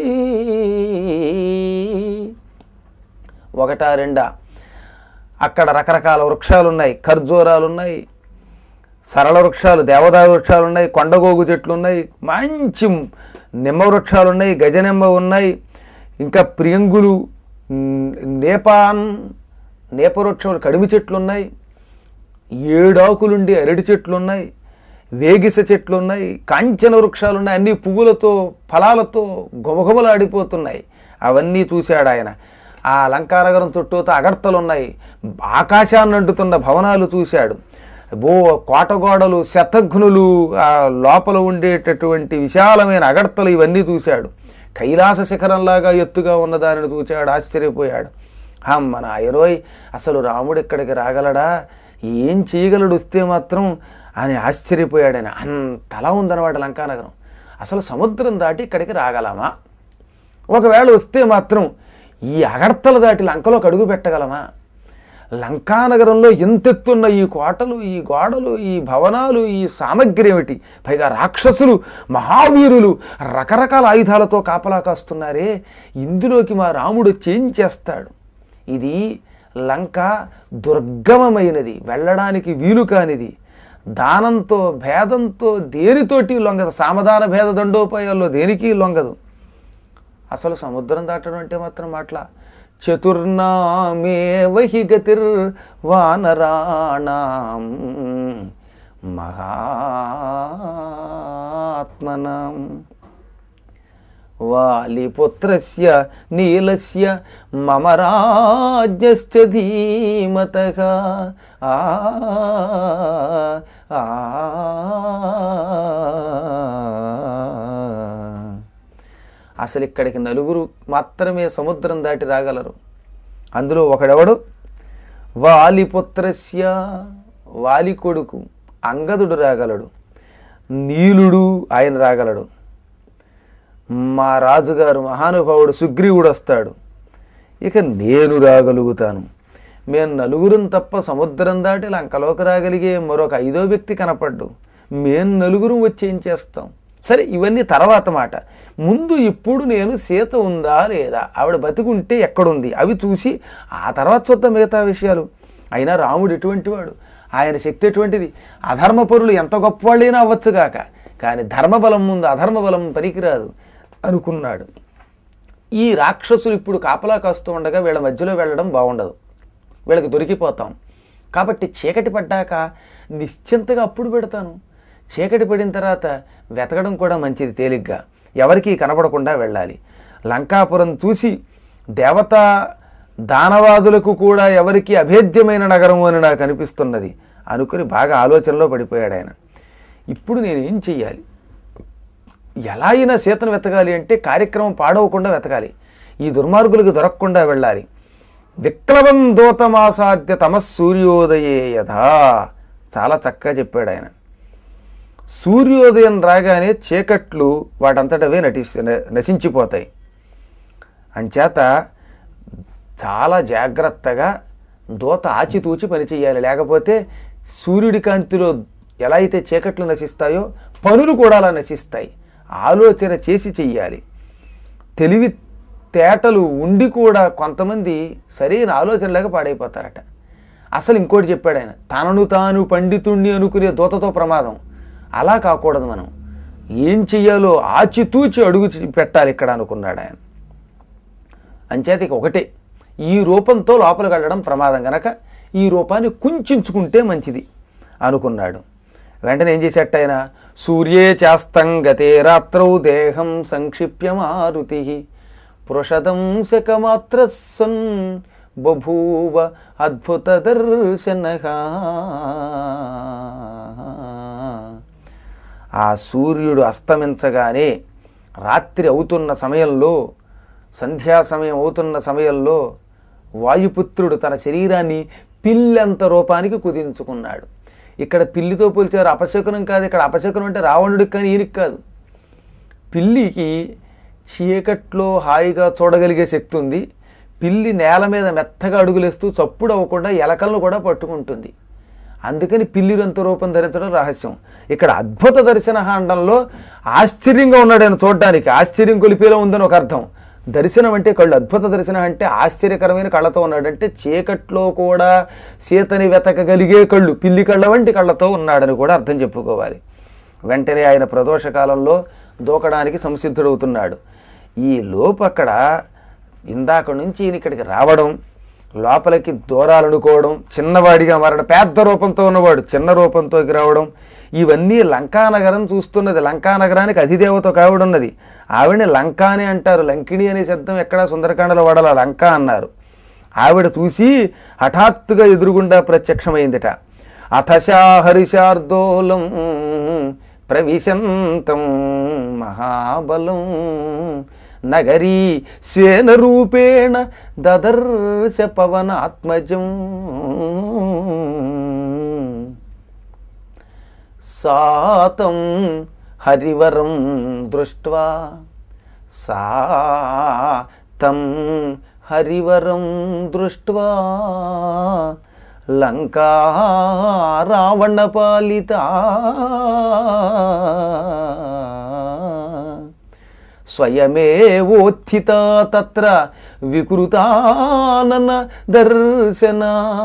1 2 అక్కడ రకరకాల వృక్షాలు ఉన్నాయి. ఖర్జూరాలు ఉన్నాయి, సరళ వృక్షాలు, దేవదారు వృక్షాలు ఉన్నాయి, కొండగోగు చెట్లు ఉన్నాయి, మంచి నిమ్మ వృక్షాలు ఉన్నాయి, గజనిమ్మ ఉన్నాయి, ఇంకా ప్రియంగులు, నేపవృక్షములు, కడిమి చెట్లు ఉన్నాయి, 7 ఆకులుండి అరటి చెట్లు ఉన్నాయి, వేగిస చెట్లు ఉన్నాయి, కాంచన వృక్షాలు ఉన్నాయి. అన్ని పువ్వులతో ఫలాలతో గుమగుమలాడిపోతున్నాయి. అవన్నీ చూశాడు ఆయన. ఆ లంకానగరం చుట్టూతో అగర్తలు ఉన్నాయి, ఆకాశాన్ని అంటుతున్న భవనాలు చూశాడు. కోటగోడలు, శతఘ్నులు, ఆ లోపల ఉండేటటువంటి విశాలమైన అగర్తలు, ఇవన్నీ చూశాడు. కైలాస శిఖరంలాగా ఎత్తుగా ఉన్నదానిని చూశాడు. ఆశ్చర్యపోయాడు. మన ఐరోయ్, అసలు రాముడు ఇక్కడికి రాగలడా, ఏం చేయగలడు వస్తే మాత్రం అని ఆశ్చర్యపోయాడు ఆయన. అంతలా ఉందన్నమాట లంకానగరం. అసలు సముద్రం దాటి ఇక్కడికి రాగలమా, ఒకవేళ వస్తే మాత్రం ఈ అగర్తలు దాటి లంకలోకి అడుగు పెట్టగలమా? లంకానగరంలో ఎంతెత్తున్న ఈ కోటలు, ఈ గోడలు, ఈ భవనాలు, ఈ సామగ్రి ఏమిటి? పైగా రాక్షసులు, మహావీరులు రకరకాల ఆయుధాలతో కాపలా కాస్తున్నారే, ఇందులోకి మా రాముడు ఏం చేస్తాడు? ఇది లంక దుర్గమమైనది, వెళ్ళడానికి వీలు కానిది. దానంతో భేదంతో దేనితోటి లొంగదు. సామధాన భేద దండోపాయాల్లో దేనికి లొంగదు. అసలు సముద్రం దాటడం అంటే మాత్రం మాట్లా. చతుర్నామే వహి గతిర్ వానరాణాం మహాత్మనాం వాలిపుత్రస్య నీలస్య మమ రాజ్ఞశ్చ ధీమతః. అసలు ఇక్కడికి 4 మాత్రమే సముద్రం దాటి రాగలరు. అందులో ఒకడెవడు? వాలిపుత్రస్య, వాలి కొడుకు అంగదుడు రాగలడు. నీలుడు ఆయన రాగలడు. మా రాజుగారు మహానుభావుడు సుగ్రీవుడు వస్తాడు. ఇక నేను రాగలుగుతాను. మేము 4 తప్ప సముద్రం దాటి లంకలోకి రాగలిగే మరొక 5వ వ్యక్తి కనపడ్డు. మేము 4 వచ్చి ఏం చేస్తాం? సరే, ఇవన్నీ తర్వాత మాట. ముందు ఇప్పుడు నేను సీత ఉందా లేదా, ఆవిడ బతికుంటే ఎక్కడుంది, అవి చూసి ఆ తర్వాత చూద్దాం మిగతా విషయాలు. అయినా రాముడు ఎటువంటి వాడు, ఆయన శక్తి ఎటువంటిది. అధర్మపరులు ఎంత గొప్పవాళ్ళైనా అవ్వచ్చుగాక, కానీ ధర్మబలం ముందు అధర్మబలం పనికిరాదు అనుకున్నాడు. ఈ రాక్షసులు ఇప్పుడు కాపలా కాస్తూ ఉండగా వీళ్ళ మధ్యలో వెళ్ళడం బాగుండదు, వీళ్ళకి దొరికిపోతాం. కాబట్టి చీకటి పడ్డాక నిశ్చింతగా అప్పుడు పెడతాను. చీకటి పడిన తర్వాత వెతకడం కూడా మంచిది, తేలిగ్గా ఎవరికీ కనపడకుండా వెళ్ళాలి. లంకాపురం చూసి దేవతా దానవాదులకు కూడా ఎవరికి అభేద్యమైన నగరము అని నాకు అనిపిస్తున్నది అనుకుని బాగా ఆలోచనలో పడిపోయాడు ఆయన. ఇప్పుడు నేనేం చెయ్యాలి, ఎలా అయినా సీతను వెతకాలి అంటే కార్యక్రమం పాడవకుండా వెతకాలి, ఈ దుర్మార్గులకు దొరకకుండా వెళ్ళాలి. విక్లవం దూతమాసాద్య తమస్సూర్యోదయే యథా, చాలా చక్కగా చెప్పాడు ఆయన. సూర్యోదయం రాగానే చీకట్లు వాటంతటవే నశించిపోతాయి. అంచేత చాలా జాగ్రత్తగా దూత ఆచితూచి పనిచేయాలి. లేకపోతే సూర్యుడి కాంతిలో ఎలా అయితే చీకట్లు నశిస్తాయో పనులు కూడా అలా నశిస్తాయి. ఆలోచన చేసి చెయ్యాలి. తెలివి తేటలు ఉండి కూడా కొంతమంది సరైన ఆలోచన లేక పాడైపోతారట. అసలు ఇంకోటి చెప్పాడు ఆయన, తనను తాను పండితుణ్ణి అనుకునే దూతతో ప్రమాదం. అలా కాకూడదు, మనం ఏం చెయ్యాలో ఆచితూచి అడుగు పెట్టాలి ఇక్కడ అనుకున్నాడు ఆయన. అంచేత ఇక ఒకటే, ఈ రూపంతో లోపలికి వెళ్ళడం ప్రమాదం గనక ఈ రూపాన్ని కుంచుకుంటే మంచిది అనుకున్నాడు. వెంటనే ఏం చేసేట ఆయన, సూర్యే చాస్తం గతే రాత్రౌ దేహం సంక్షిప్య మారుతి పురుషదం శకమాత్ర సన్ బభూవ అద్భుత దర్శనః. ఆ సూర్యుడు అస్తమించగానే రాత్రి అవుతున్న సమయంలో, సంధ్యా సమయం అవుతున్న సమయంలో వాయుపుత్రుడు తన శరీరాన్ని పిల్లంత రూపానికి కుదించుకున్నాడు. ఇక్కడ పిల్లితో పోల్చారు, అపశకునం కాదు. ఇక్కడ అపశకునం అంటే రావణుడికి కానీ ఈయనకి కాదు. పిల్లికి చీకట్లో హాయిగా చూడగలిగే శక్తి ఉంది. పిల్లి నేల మీద మెత్తగా అడుగులేస్తూ చప్పుడు అవ్వకుండా ఎలకలను కూడా పట్టుకుంటుంది. అందుకని పిల్లిరంత రూపం ధరించడం రహస్యం. ఇక్కడ అద్భుత దర్శన అండంలో ఆశ్చర్యంగా ఉన్నాడు ఆయన చూడడానికి. ఆశ్చర్యం కొలిపేలా ఉందని ఒక అర్థం. దర్శనం అంటే కళ్ళు, అద్భుత దర్శనం అంటే ఆశ్చర్యకరమైన కళ్ళతో ఉన్నాడంటే చీకట్లో కూడా సీతని వెతకగలిగే కళ్ళు, పిల్లి కళ్ళ వంటి కళ్ళతో ఉన్నాడని కూడా అర్థం చెప్పుకోవాలి. వెంటనే ఆయన ప్రదోష కాలంలో దూకడానికి సంసిద్ధుడవుతున్నాడు. ఈ లోపు అక్కడ ఇందాక నుంచి ఈయన ఇక్కడికి రావడం, లోపలికి దూరాలనుకోవడం, చిన్నవాడిగా మారడం, పెద్ద రూపంతో ఉన్నవాడు చిన్న రూపంతోకి రావడం, ఇవన్నీ లంకానగరం చూస్తున్నది. లంకానగరానికి అధిదేవత ఒక ఆవిడ ఉన్నది. ఆవిడని లంకా అని అంటారు. లంకిణి అనే శబ్దం ఎక్కడ సుందరకాండలో వాడాల, లంక అన్నారు. ఆవిడ చూసి హఠాత్తుగా ఎదురుగుండా ప్రత్యక్షమైందిట. అథశా హరిశార్దోలం ప్రవిశంతం మహాబలం నగరీ సేన రూపేణ దదర్శ పవనాత్మజం సాతం హరివరం దృష్ట్వా సాతం హరివరం దృష్ట్వా లంకా రావణ పాలిత స్వయమేవోత్థిత తత్ర వికృతానన దర్శన.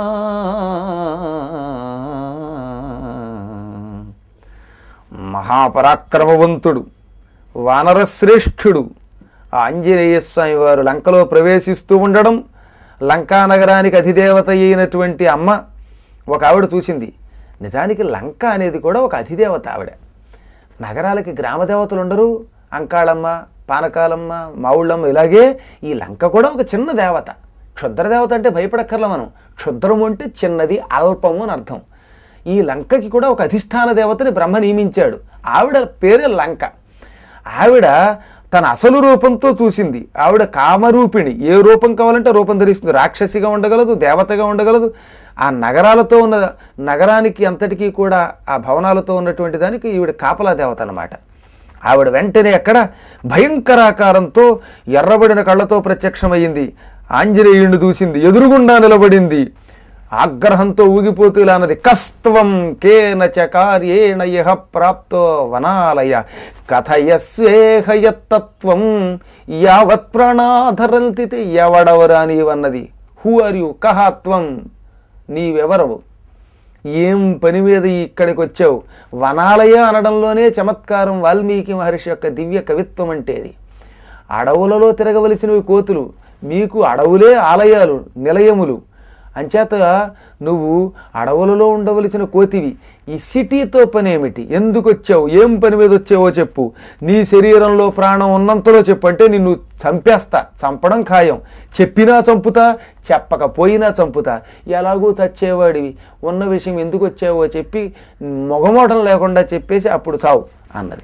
మహాపరాక్రమవంతుడు, వానరశ్రేష్ఠుడు ఆంజనేయ స్వామి వారు లంకలో ప్రవేశిస్తూ ఉండడం, లంకానగరానికి అధిదేవత అయినటువంటి అమ్మ ఒక ఆవిడ చూసింది. నిజానికి లంక అనేది కూడా ఒక అధిదేవత ఆవిడ. నగరాలకి గ్రామదేవతలు ఉండరు, అంకాళమ్మ, పానకాలమ్మ, మావుళ్ళమ్మ, ఇలాగే ఈ లంక కూడా ఒక చిన్న దేవత. క్షుద్రదేవత అంటే భయపడక్కర్ల మనం. క్షుద్రము అంటే చిన్నది, అల్పము అని అర్థం. ఈ లంకకి కూడా ఒక అధిష్టాన దేవతని బ్రహ్మ నియమించాడు. ఆవిడ పేరే లంక. ఆవిడ తన అసలు రూపంతో చూసింది. ఆవిడ కామరూపిణి, ఏ రూపం కావాలంటే రూపం ధరిస్తుంది. రాక్షసిగా ఉండగలదు, దేవతగా ఉండగలదు. ఆ నగరాలతో ఉన్న నగరానికి అంతటికీ కూడా ఆ భవనాలతో ఉన్నటువంటి దానికి ఈవిడ కాపలా దేవత అన్నమాట. ఆవిడ వెంటనే అక్కడ భయంకరాకారంతో ఎర్రబడిన కళ్ళతో ప్రత్యక్షమయ్యింది. ఆంజనేయుడిని చూసింది, ఎదురుగుండా నిలబడింది. ఆగ్రహంతో ఊగిపోతూ ఇలా అన్నది, కస్త్వం కేన చ కార్యేణ యః ప్రాప్తో వనాలయ కథయస్వేహయత్తత్వం యావత్ ప్రాణాధరల్తితే. ఎవడవరా నీవన్నది? హూ ఆర్ యు, కహాత్వం, నీవెవరవు, ఏం పని మీద ఇక్కడికి వచ్చావు? వనాలయ అనడంలోనే చమత్కారం, వాల్మీకి మహర్షి యొక్క దివ్య కవిత్వం అంటేది. అడవులలో తిరగవలసినవి కోతులు, మీకు అడవులే ఆలయాలు నిలయములు. అంచేత నువ్వు అడవులలో ఉండవలసిన కోతివి. ఈ సిటీతో పనేమిటి? ఎందుకు వచ్చావు? ఏం పని మీద వచ్చావో చెప్పు. నీ శరీరంలో ప్రాణం ఉన్నంతలో చెప్పు, అంటే నిన్ను చంపేస్తా. చంపడం ఖాయం. చెప్పినా చంపుతా, చెప్పకపోయినా చంపుతా. ఎలాగూ చచ్చేవాడివి. ఉన్న విషయం ఎందుకు వచ్చావో చెప్పి మొగమోటం లేకుండా చెప్పేసి అప్పుడు చావు అన్నది.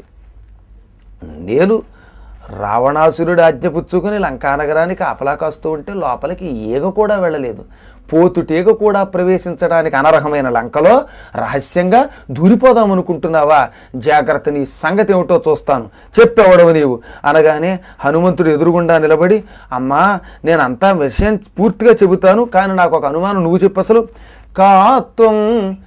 నేను రావణాసురుడు ఆజ్ఞ పుచ్చుకొని లంకానగరానికి కాపలా కాస్తూ ఉంటే లోపలికి ఈగ కూడా వెళ్ళలేదు. పోతుటీగ కూడా ప్రవేశించడానికి అనర్హమైన లంకలో రహస్యంగా దూరిపోదామనుకుంటున్నావా? జాగ్రత్త, నీ సంగతి ఏమిటో చూస్తాను, చెప్పేవడవు నీవు అనగానే హనుమంతుడు ఎదురుగుండా నిలబడి, అమ్మా నేనంతా విషయం పూర్తిగా చెబుతాను, కానీ నాకు ఒక అనుమానం, నువ్వు చెప్పు అసలు. కాత్వం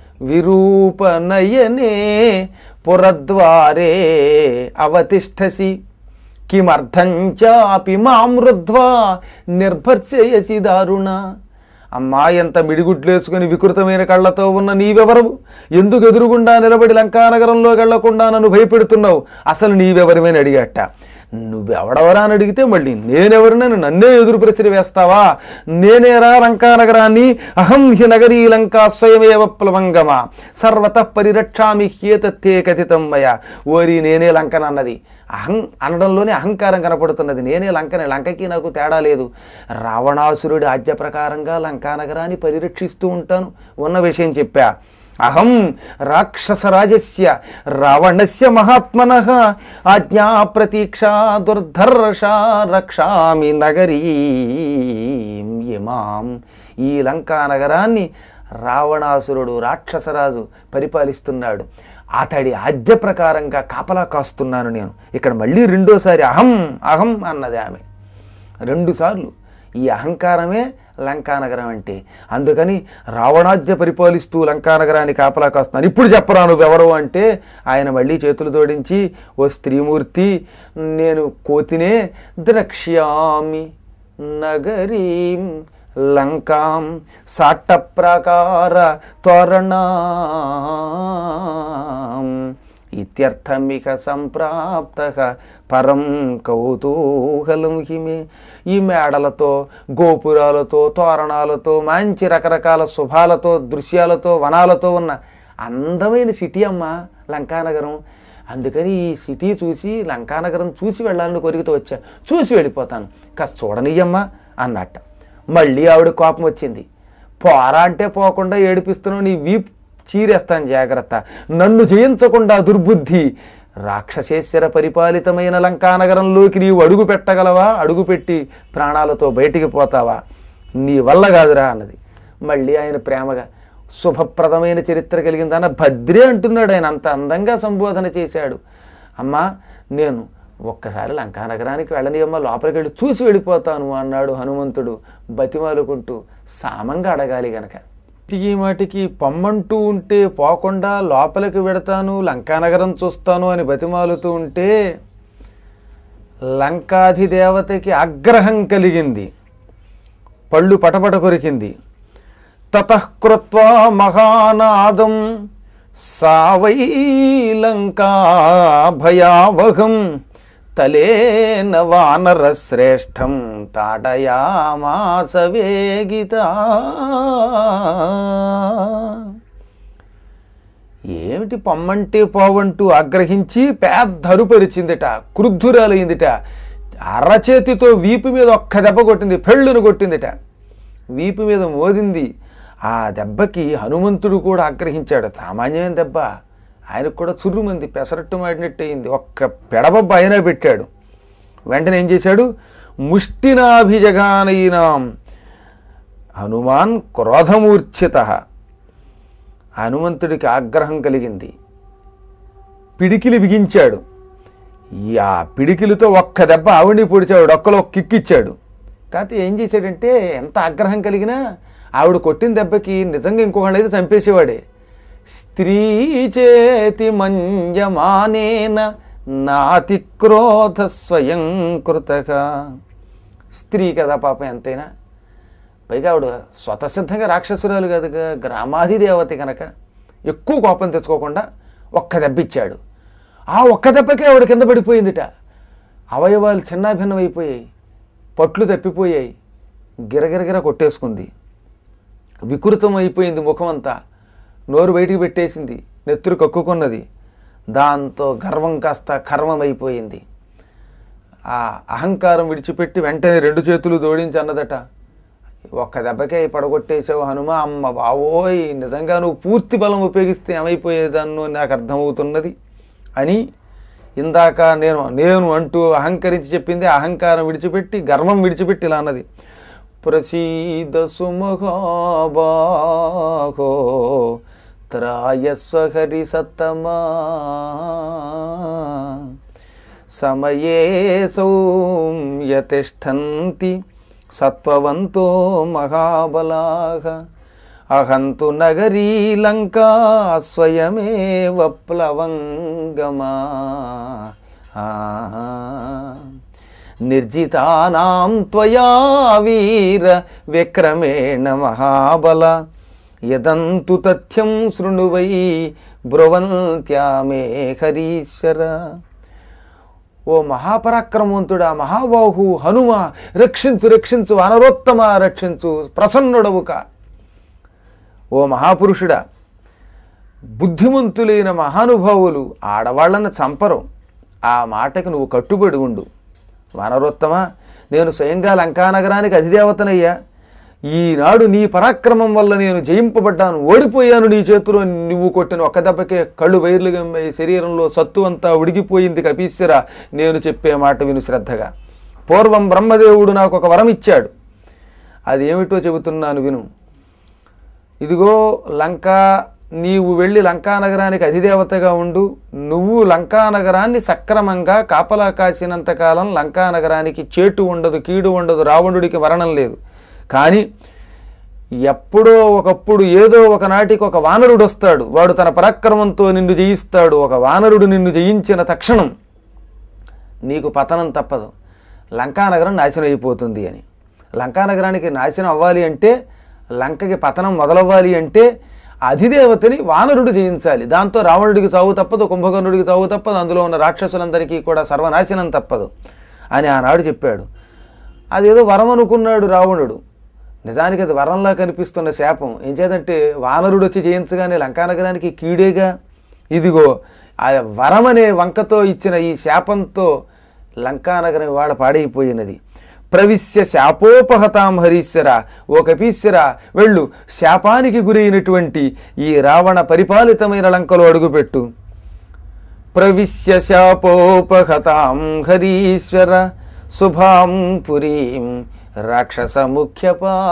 విరూపనయనే పురద్వారే అవతిష్టసి కిమర్థం చాపి మాం రుద్ధ్వా నిర్భర్సేయసి దారుణ. అమ్మా, ఎంత మిడిగుడ్లేసుకుని వికృతమైన కళ్ళతో ఉన్న నీవెవరవు? ఎందుకు ఎదురుగుండా నిలబడి లంకానగరంలో వెళ్లకుండా నన్ను భయపెడుతున్నావు? అసలు నీవెవరివని అడిగట. నువ్వెవడవరా అని అడిగితే మళ్ళీ నేనెవరినని నన్నే ఎదురు ప్రశ్న వేస్తావా? నేనేరా లంకానగరాన్ని? అహం హి నగరీ లంకా స్వయమేవ ప్లవంగమ సర్వతః పరిరక్షామి హ్యేతత్తే కథితం మయా. ఓరి నేనే లంకనన్నది. అనడంలోనే అహంకారం కనపడుతున్నది. నేనే లంకని, లంకకి నాకు తేడా లేదు. రావణాసురుడి ఆజ్ఞ ప్రకారంగా లంకానగరాన్ని పరిరక్షిస్తూ ఉంటాను. ఉన్న విషయం చెప్పా. అహం రాక్షసరాజస్య రావణస్య మహాత్మనః ఆజ్ఞా ప్రతీక్షా దుర్ధర్షా రక్షామి నగరీం ఇమాం. ఈ లంకానగరాన్ని రావణాసురుడు రాక్షసరాజు పరిపాలిస్తున్నాడు. అతడి ఆజ్ఞ ప్రకారంగా కాపలా కాస్తున్నాను నేను. ఇక్కడ మళ్ళీ రెండోసారి అహం అహం అన్నది ఆమె. 2 సార్లు. ఈ అహంకారమే లంకానగరం అంటే. అందుకని రావణాజ్ఞ పరిపాలిస్తూ లంకానగరాన్ని కాపలా కాస్తున్నాను. ఇప్పుడు చెప్పరా నువ్వెవరు అంటే ఆయన మళ్ళీ చేతులు జోడించి, ఓ స్త్రీమూర్తి, నేను కోతినే. ద్రక్ష్యామి నగరీం లంకాం సాట్ట ప్రాకార తోరణాం ఇత్యర్థమిక సంప్రాప్తః పరం కౌతూహలం హిమే. ఈ మేడలతో, గోపురాలతో, తోరణాలతో, మంచి రకరకాల శుభాలతో, దృశ్యాలతో, వనాలతో ఉన్న అందమైన సిటీ అమ్మ లంకానగరం. అందుకని ఈ సిటీ చూసి, లంకానగరం చూసి వెళ్ళాలని కోరికతో వచ్చా. చూసి వెళ్ళిపోతాను, కాస్త చూడనియ్యమ్మా అన్నట్ట. మళ్ళీ ఆవిడ కోపం వచ్చింది. పోరా అంటే పోకుండా ఏడిపిస్తున్నావు, నీ వీపు చీరేస్తాను జాగ్రత్త. నన్ను జయించకుండా దుర్బుద్ధి. రాక్షసేశ్వర పరిపాలితమైన లంకానగరంలోకి నీవు అడుగు పెట్టగలవా? అడుగుపెట్టి ప్రాణాలతో బయటికి పోతావా? నీ వల్ల కాదురా అన్నది. మళ్ళీ ఆయన ప్రేమగా, శుభప్రదమైన చరిత్ర కలిగిందన్న భద్రే అంటున్నాడు. ఆయన అంత అందంగా సంబోధన చేశాడు. అమ్మా, నేను ఒక్కసారి లంకానగరానికి వెళ్ళనియమ్మ, లోపలికి వెళ్ళి చూసి వెళ్ళిపోతాను అన్నాడు హనుమంతుడు బతిమాలుకుంటూ. సామంగా అడగాలి గనక. ఈ మాటికి పొమ్మంటూ ఉంటే పోకుండా లోపలికి వెడతాను, లంకానగరం చూస్తాను అని బతిమాలుతూ ఉంటే లంకాధిదేవతకి ఆగ్రహం కలిగింది. పళ్ళు పటపట కొరికింది. తతః కృత్వా మహానాదం సావై లంకా భయావహం తలేన వానర శ్రేష్టం తాడయామాస వేగిత. ఏమిటి పొమ్మంటే పోవంటూ ఆగ్రహించి పెద్ద అరుపరిచిందిట, క్రుద్ధురాలయ్యిందిట. అరచేతితో వీపు మీద ఒక్క దెబ్బ కొట్టింది, పెళ్ళును కొట్టిందిట. వీపు మీద మోదింది. ఆ దెబ్బకి హనుమంతుడు కూడా ఆగ్రహించాడు. సామాన్యమైన దెబ్బ, ఆయనకు కూడా చుర్రుమంది, పెసరట్టు మాడినట్టు అయింది. ఒక్క పెడబొబ్బ ఆయన పెట్టాడు. వెంటనే ఏం చేశాడు? ముష్టినాభిజగానైనాం హనుమాన్ క్రోధమూర్ఛిత. హనుమంతుడికి ఆగ్రహం కలిగింది. పిడికిలి బిగించాడు. ఆ పిడికిలితో ఒక్క దెబ్బ ఆవిడిని పొడిచాడు, ఒక్కలో కిక్కిచ్చాడు. కాకపోతే ఏం చేశాడంటే, ఎంత ఆగ్రహం కలిగినా ఆవిడ కొట్టిన దెబ్బకి నిజంగా ఇంకొకళ్ళైతే చంపేసేవాడే. స్త్రీ చేతి మంజమానేన నాతి క్రోధ స్వయం కృతగా. స్త్రీ కదా పాపం ఎంతైనా. పైగా ఆవిడ స్వతసిద్ధంగా రాక్షసురాలు కనుక, గ్రామాధిదేవత కనుక ఎక్కువ కోపం తెచ్చుకోకుండా ఒక్క దెబ్బ ఇచ్చాడు. ఆ ఒక్క దెబ్బకే ఆవిడ కింద పడిపోయిందిట. అవయవాలు చిన్నాభిన్నమైపోయాయి, పట్లు తప్పిపోయాయి, గిరగిరగిర కొట్టేసుకుంది, వికృతం అయిపోయింది ముఖం అంతా, నోరు బయటికి పెట్టేసింది, నెత్తురు కక్కుకున్నది. దాంతో గర్వం కాస్త కర్మమైపోయింది. ఆ అహంకారం విడిచిపెట్టి వెంటనే 2 చేతులు జోడించి అన్నదట, ఒక్క దెబ్బకే పడగొట్టేసావు హనుమ, అమ్మ బావోయ్, నిజంగా నువ్వు పూర్తి బలం ఉపయోగిస్తే ఏమైపోయేదాన్నో నాకు అర్థమవుతున్నది అని ఇందాక నేను అంటూ అహంకరించి చెప్పింది. అహంకారం విడిచిపెట్టి గర్వం విడిచిపెట్టి ఇలా అన్నది, ప్రసీద సుమహాబాహో త్రాయస్వహరి సత్తమా సమయే సౌమ్యతిష్ఠంతి సత్వవంతో మహాబలాః అహంతు నగరీ లంకా స్వయమేవ ప్లవంగమా నిర్జితానాం త్వయా వీర విక్రమేణ మహాబల యదంతు తథ్యం శృణువై బ్రువంత్యామే హరీశ్వర. ఓ మహాపరాక్రమవంతుడా, మహాబాహు హనుమ, రక్షించు రక్షించు, వానరోత్తమ రక్షించు, ప్రసన్నుడవుక. ఓ మహాపురుషుడా, బుద్ధిమంతులైన మహానుభావులు ఆడవాళ్లను చంపరు, ఆ మాటకి నువ్వు కట్టుబడి ఉండు. వానరోత్తమ, నేను స్వయంగా లంకానగరానికి అధిదేవతనయ్యా. ఈనాడు నీ పరాక్రమం వల్ల నేను జయింపబడ్డాను, ఓడిపోయాను. నీ చేతిలో నువ్వు కొట్టిన ఒక్క దెబ్బకే కళ్ళు బయర్లు గమ్మాయి, శరీరంలో సత్తు అంతా ఉడిగిపోయింది. కపీశ్వర, నేను చెప్పే మాట విను శ్రద్ధగా. పూర్వం బ్రహ్మదేవుడు నాకు ఒక వరం ఇచ్చాడు, అదేమిటో చెబుతున్నాను విను. ఇదిగో లంక, నీవు వెళ్ళి లంకానగరానికి అధిదేవతగా ఉండు. నువ్వు లంకానగరాన్ని సక్రమంగా కాపలా కాసినంతకాలం లంకానగరానికి చేటు ఉండదు, కీడు ఉండదు, రావణుడికి మరణం లేదు. కానీ ఎప్పుడో ఒకప్పుడు ఏదో ఒకనాటికి ఒక వానరుడు వస్తాడు, వాడు తన పరాక్రమంతో నిన్ను జయిస్తాడు. ఒక వానరుడు నిన్ను జయించిన తక్షణం నీకు పతనం తప్పదు, లంకానగరం నాశనం అయిపోతుంది అని. లంకానగరానికి నాశనం అవ్వాలి అంటే, లంకకి పతనం మొదలవ్వాలి అంటే అధిదేవతని వానరుడు జయించాలి. దాంతో రావణుడికి చావు తప్పదు, కుంభకర్ణుడికి చావు తప్పదు, అందులో ఉన్న రాక్షసులందరికీ కూడా సర్వనాశనం తప్పదు అని ఆనాడు చెప్పాడు. అదేదో వరం అనుకున్నాడు రావణుడు, నిజానికి అది వరంలా కనిపిస్తున్న శాపం. ఏం చేద్దంటే వానరుడు వచ్చి జయించగానే లంకానగరానికి కీడేగా. ఇదిగో ఆ వరం అనే వంకతో ఇచ్చిన ఈ శాపంతో లంకానగరం వాడ పాడైపోయినది. ప్రవిశ్య శాపోపహతాం హరీశ్వర, ఓ కపీశ్వర, వెళ్ళు, శాపానికి గురైనటువంటి ఈ రావణ పరిపాలితమైన లంకలో అడుగుపెట్టు. ప్రవిశ్య శాపోపహతాం హరీశ్వర శుభాం పురీం రాక్షస ముఖ్య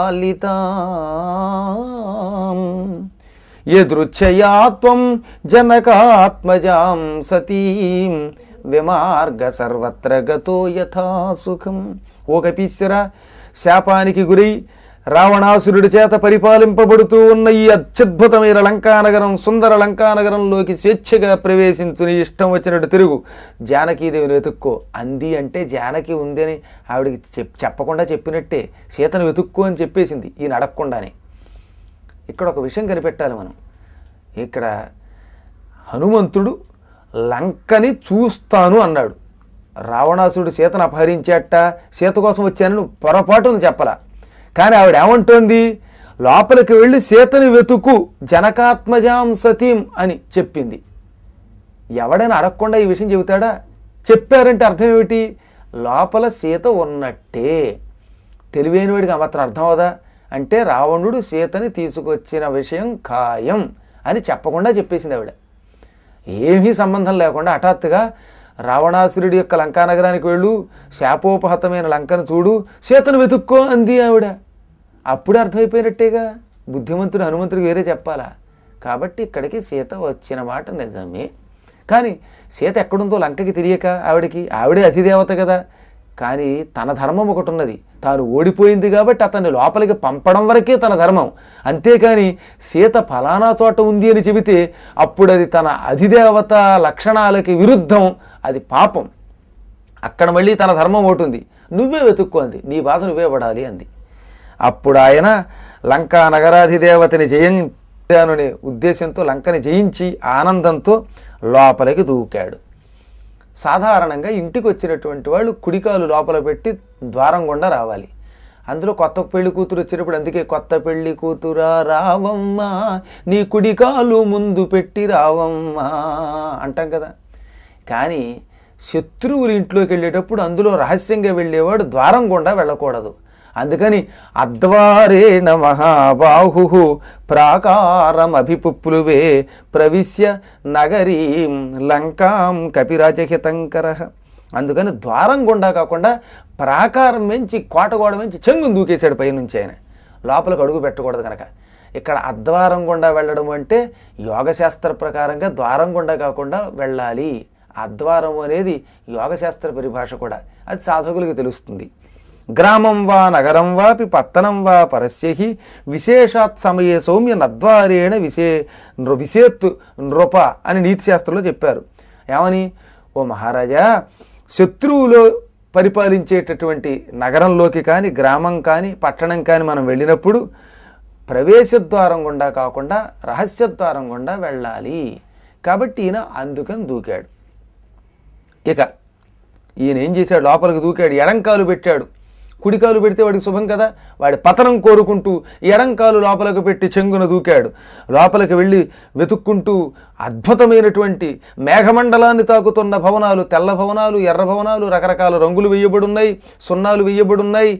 పాలితాం యదృచ్ఛయా త్వం జనకాత్మజాం సతీం విమార్గ సర్వత్ర గతో యథా సుఖం. ఓ కపీశ్వర, శాపానికి గురై రావణాసురుడి చేత పరిపాలింపబడుతూ ఉన్న ఈ అత్యద్భుతమైన లంకానగరం, సుందర లంకానగరంలోకి స్వేచ్ఛగా ప్రవేశించు, నీ ఇష్టం వచ్చినట్టు తిరుగు. జానకీదేవిని వెతుక్కో అంది అంటే జానకి ఉంది అని ఆవిడికి చెప్పకుండా చెప్పినట్టే సీతను వెతుక్కో అని చెప్పేసింది ఈయన అడగకుండానే. ఇక్కడ ఒక విషయం కనిపెట్టాలి మనం. ఇక్కడ హనుమంతుడు లంకని చూస్తాను అన్నాడు. రావణాసురుడు సీతను అపహరించేట, సీత కోసం వచ్చానని పొరపాటును చెప్పలా. కానీ ఆవిడ ఏమంటోంది, లోపలికి వెళ్ళి సీతని వెతుకు, జనకాత్మజాం సతీం అని చెప్పింది. ఎవడైనా అడగకుండా ఈ విషయం చెబుతాడా? చెప్పారంటే అర్థం ఏమిటి? లోపల సీత ఉన్నట్టే. తెలివైన వాడికి మాత్రం అర్థం అవదా? అంటే రావణుడు సీతని తీసుకొచ్చిన విషయం ఖాయం అని చెప్పకుండా చెప్పేసింది ఆవిడ. ఏమీ సంబంధం లేకుండా హఠాత్తుగా రావణాసురుడి యొక్క లంకానగరానికి వెళ్ళు, శాపోపహతమైన లంకను చూడు, సీతను వెతుక్కో అంది ఆవిడ. అప్పుడే అర్థమైపోయినట్టేగా. బుద్ధిమంతుడు హనుమంతుడికి వేరే చెప్పాలా? కాబట్టి ఇక్కడికి సీత వచ్చిన మాట నిజమే. కానీ సీత ఎక్కడుందో లంకకి తెలియక ఆవిడే అధిదేవత కదా. కానీ తన ధర్మం ఒకటి ఉన్నది, తాను ఓడిపోయింది కాబట్టి అతన్ని లోపలికి పంపడం వరకే తన ధర్మం. అంతేకాని సీత ఫలానా చోట ఉంది అని చెబితే అప్పుడు అది తన అధిదేవత లక్షణాలకి విరుద్ధం, అది పాపం. అక్కడ మళ్ళీ తన ధర్మం ఒకటి ఉంది, నువ్వే వెతుక్కో అంది, నీ బాధ నువ్వే పడాలి అంది. అప్పుడు ఆయన లంకా నగరాధిదేవతని జయించాననే ఉద్దేశంతో లంకని జయించి ఆనందంతో లోపలికి దూకాడు. సాధారణంగా ఇంటికి వచ్చినటువంటి వాళ్ళు కుడికాలు లోపల పెట్టి ద్వారం గుండా రావాలి. అందులో కొత్త పెళ్లి కూతురు వచ్చినప్పుడు అందుకే కొత్త పెళ్లి కూతురా రావమ్మా నీ కుడికాలు ముందు పెట్టి రావమ్మా అంటాం కదా. కానీ శత్రువుల ఇంట్లోకి వెళ్ళేటప్పుడు అందులో రహస్యంగా వెళ్ళేవాడు ద్వారం గుండా వెళ్ళకూడదు. అందుకని అద్వారేణ మహాబాహు ప్రాకారం అభిపుప్లువే ప్రవిశ్య నగరీం లంకాం కపిరాజహితంకర. అందుకని ద్వారం గుండా కాకుండా ప్రాకారం వెంచి కోటగోడ వెంచి చెంగును దూకేశాడు పైనుంచి ఆయన. లోపలికి అడుగు పెట్టకూడదు కనుక ఇక్కడ అద్వారం గుండా వెళ్ళడం అంటే యోగశాస్త్ర ప్రకారంగా ద్వారం గుండా కాకుండా వెళ్ళాలి. అద్వారం అనేది యోగశాస్త్ర పరిభాష కూడా, అది సాధకులకు తెలుస్తుంది. గ్రామం వా నగరం వాపి పత్తనం వా పరస్యహి విశేషాత్ సమయే సౌమ్య నద్వారేణ విసేత్తు నృప అని నీతిశాస్త్రంలో చెప్పారు. ఏమని? ఓ మహారాజా, శత్రువులో పరిపాలించేటటువంటి నగరంలోకి కానీ గ్రామం కానీ పట్టణం కానీ మనం వెళ్ళినప్పుడు ప్రవేశద్వారం గుండా కాకుండా రహస్యద్వారం గుండా వెళ్ళాలి. కాబట్టి ఈయన అందుకని దూకాడు. ఇక ఈయన ఏం చేశాడు? లోపలికి దూకాడు, ఎడంకాలు పెట్టాడు. కుడికాలు పెడితే వాడికి శుభం కదా, వాడి పతనం కోరుకుంటూ ఎడంకాలు లోపలికి పెట్టి చెంగున దూకాడు. లోపలికి వెళ్ళి వెతుక్కుంటూ అద్భుతమైనటువంటి మేఘమండలాన్ని తాకుతున్న భవనాలు, తెల్ల భవనాలు, ఎర్ర భవనాలు, రకరకాల రంగులు వేయబడున్నాయి, సున్నాలు వేయబడున్నాయి,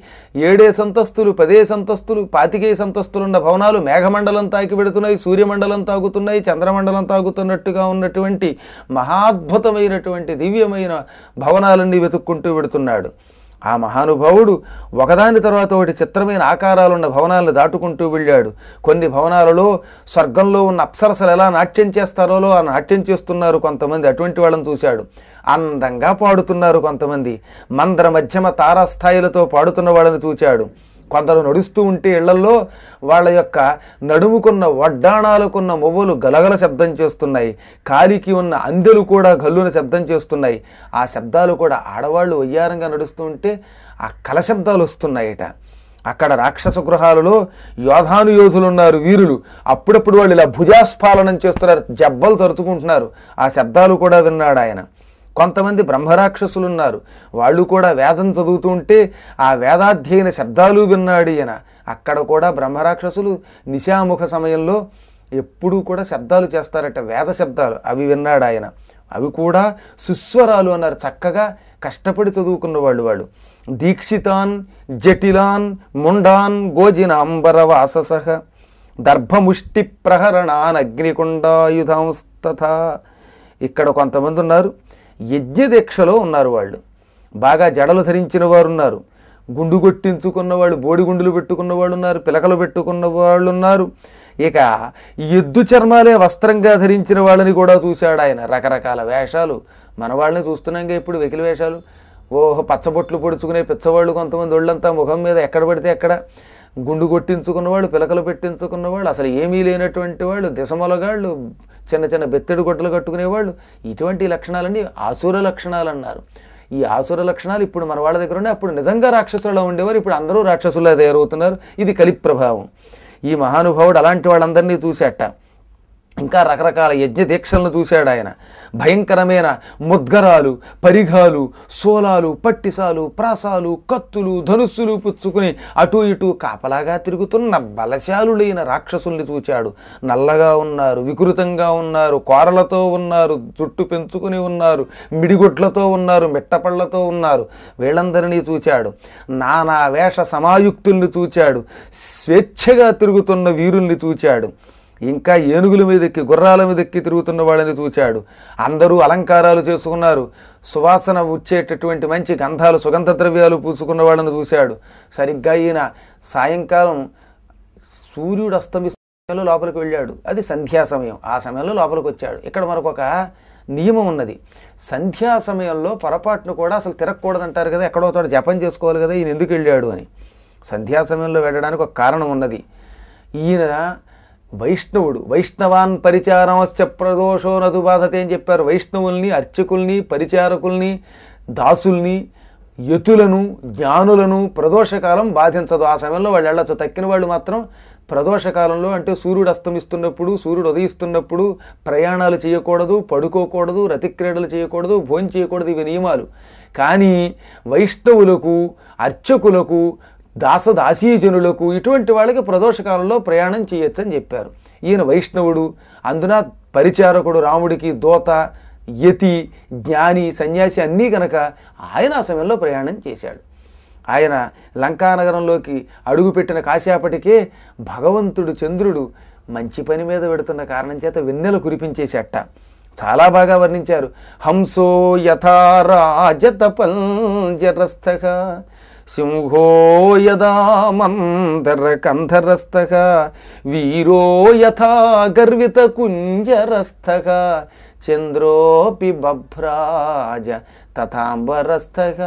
7 అంతస్తులు 10 అంతస్తులు 25 అంతస్తులున్న భవనాలు మేఘమండలం తాకి పెడుతున్నాయి, సూర్యమండలం తాగుతున్నాయి, చంద్రమండలం తాగుతున్నట్టుగా ఉన్నటువంటి మహాద్భుతమైనటువంటి దివ్యమైన భవనాలన్నీ వెతుక్కుంటూ పెడుతున్నాడు. ఆ మహానుభావుడు ఒకదాని తర్వాత ఒకటి చిత్రమైన ఆకారాలున్న భవనాలను దాటుకుంటూ వెళ్ళాడు. కొన్ని భవనాలలో స్వర్గంలో ఉన్న అప్సరసలు ఎలా నాట్యం చేస్తారో ఆ నాట్యం చేస్తున్నారు కొంతమంది, అటువంటి వాళ్ళని చూశాడు. అందంగా పాడుతున్నారు కొంతమంది, మంద్ర మధ్యమ తారాస్థాయిలతో పాడుతున్న వాళ్ళని చూశాడు. కొందరు నడుస్తూ ఉంటే ఇళ్లల్లో వాళ్ళ యొక్క నడుముకున్న వడ్డాణాలకున్న మువ్వలు గలగల శబ్దం చేస్తున్నాయి, కాలికి ఉన్న అందెలు కూడా గల్లున శబ్దం చేస్తున్నాయి. ఆ శబ్దాలు కూడా ఆడవాళ్ళు వయ్యారంగా నడుస్తూ ఉంటే ఆ కల శబ్దాలు వస్తున్నాయట. అక్కడ రాక్షస గృహాలలో యోధులున్నారు, వీరులు. అప్పుడప్పుడు వాళ్ళు ఇలా భుజాస్ఫాలనం చేస్తున్నారు, జబ్బలు తరుచుకుంటున్నారు. ఆ శబ్దాలు కూడా విన్నాడు ఆయన. కొంతమంది బ్రహ్మరాక్షసులున్నారు, వాళ్ళు కూడా వేదం చదువుతూ ఉంటే ఆ వేదాధ్యయన శబ్దాలు విన్నాడు ఈయన. అక్కడ కూడా బ్రహ్మరాక్షసులు నిశాముఖ సమయంలో ఎప్పుడూ కూడా శబ్దాలు చేస్తారట, వేద శబ్దాలు, అవి విన్నాడు ఆయన. అవి కూడా సుస్వరాలు అన్నారు, చక్కగా కష్టపడి చదువుకున్న వాళ్ళు. దీక్షితాన్ జటిలాన్ ముండాన్ గోజినాంబరవాససః దర్భముష్టి ప్రహరణాన్ అగ్నికుండాయుధాంస్తథా. ఇక్కడ కొంతమంది ఉన్నారు, యజ్ఞదీక్షలో ఉన్నారు. వాళ్ళు బాగా జడలు ధరించిన వారు ఉన్నారు, గుండు కొట్టించుకున్న వాళ్ళు, బోడిగుండులు పెట్టుకున్న వాళ్ళు ఉన్నారు, పిలకలు పెట్టుకున్న వాళ్ళు ఉన్నారు. ఇక ఎద్దు చర్మాలే వస్త్రంగా ధరించిన వాళ్ళని కూడా చూశాడు ఆయన. రకరకాల వేషాలు మన వాళ్ళని చూస్తున్నాగా ఇప్పుడు, వెకిలి వేషాలు. ఓహో, పచ్చబొట్లు పొడుచుకునే పిచ్చవాళ్ళు కొంతమంది, ఒళ్ళంతా ముఖం మీద ఎక్కడ పడితే అక్కడ గుండు కొట్టించుకున్నవాళ్ళు, పిలకలు పెట్టించుకున్నవాళ్ళు, అసలు ఏమీ లేనటువంటి వాళ్ళు, దిశమొలగాళ్ళు, చిన్న చిన్న బెత్తడి గుడ్డలు కట్టుకునేవాళ్ళు. ఇటువంటి లక్షణాలన్నీ ఆసుర లక్షణాలు అన్నారు. ఈ ఆసుర లక్షణాలు ఇప్పుడు మన వాళ్ళ దగ్గర ఉన్నాయి. అప్పుడు నిజంగా రాక్షసులా ఉండేవారు, ఇప్పుడు అందరూ రాక్షసులా తయారవుతున్నారు. ఇది కలి ప్రభావం. ఈ మహానుభావుడు అలాంటి వాళ్ళందరినీ చూశాట. ఇంకా రకరకాల యజ్ఞ దీక్షలను చూశాడు ఆయన. భయంకరమైన ముద్గరాలు, పరిఘాలు, సోలాలు, పట్టిసాలు, ప్రాసాలు, కత్తులు, ధనుస్సులు పుచ్చుకుని అటు ఇటు కాపలాగా తిరుగుతున్న బలశాలులైన రాక్షసుల్ని చూచాడు. నల్లగా ఉన్నారు, వికృతంగా ఉన్నారు, కోరలతో ఉన్నారు, జుట్టు పెంచుకుని ఉన్నారు, మిడిగుడ్లతో ఉన్నారు, మిట్టపళ్లతో ఉన్నారు. వీళ్ళందరినీ చూచాడు. నానా వేష సమాయుక్తుల్ని చూచాడు. స్వేచ్ఛగా తిరుగుతున్న వీరుల్ని చూచాడు. ఇంకా ఏనుగుల మీదెక్కి, గుర్రాల మీదెక్కి తిరుగుతున్న వాళ్ళని చూచాడు. అందరూ అలంకారాలు చేసుకున్నారు, సువాసన వచ్చేటటువంటి మంచి గంధాలు, సుగంధ ద్రవ్యాలు పూసుకున్న వాళ్ళని చూశాడు. సరిగ్గా ఈయన సాయంకాలం సూర్యుడు అస్తమిస్తున్న లోపలికి వెళ్ళాడు. అది సంధ్యా సమయం. ఆ సమయంలో లోపలికి వచ్చాడు. ఇక్కడ మనకొక నియమం ఉన్నది. సంధ్యా సమయంలో పొరపాటును కూడా అసలు తిరగకూడదంటారు కదా, ఎక్కడో చోట జపం చేసుకోవాలి కదా, ఈయన ఎందుకు వెళ్ళాడు అని. సంధ్యా సమయంలో వెళ్ళడానికి ఒక కారణం ఉన్నది. ఈయన వైష్ణవుడు, వైష్ణవాన్ పరిచారమశ్చ ప్రదోషో నదు బాధతే అని చెప్పారు. వైష్ణవుల్ని, అర్చకుల్ని, పరిచారకుల్ని, దాసుల్ని, యతులను, జ్ఞానులను ప్రదోషకాలం బాధించదు. ఆ సమయంలో వాళ్ళు వెళ్ళచ్చు. తక్కిన వాళ్ళు మాత్రం ప్రదోషకాలంలో అంటే సూర్యుడు అస్తమిస్తున్నప్పుడు సూర్యుడు ఉదయిస్తున్నప్పుడు ప్రయాణాలు చేయకూడదు, పడుకోకూడదు, రతిక్రీడలు చేయకూడదు, భోజనం చేయకూడదు, ఇవి నియమాలు. కానీ వైష్ణవులకు, అర్చకులకు, దాసదాసీజనులకు ఇటువంటి వాళ్ళకి ప్రదోషకాలంలో ప్రయాణం చేయొచ్చని చెప్పారు. ఈయన వైష్ణవుడు, అందున పరిచారకుడు, రాముడికి దోత, యతి, జ్ఞాని, సన్యాసి అన్నీ కనుక ఆయన ఆ సమయంలో ప్రయాణం చేశాడు. ఆయన లంకానగరంలోకి అడుగుపెట్టిన కాసేపటికే భగవంతుడు చంద్రుడు మంచి పని మీద పెడుతున్న కారణం చేత వెన్నెల కురిపించేసేట. చాలా బాగా వర్ణించారు. హంసో యథా రాజతపంజరస్థః సింహో యదా మందరకంధరస్థః వీరో యథా గర్విత కుంజరస్థః చంద్రోపి బభ్రాజ తథాంబరస్థః.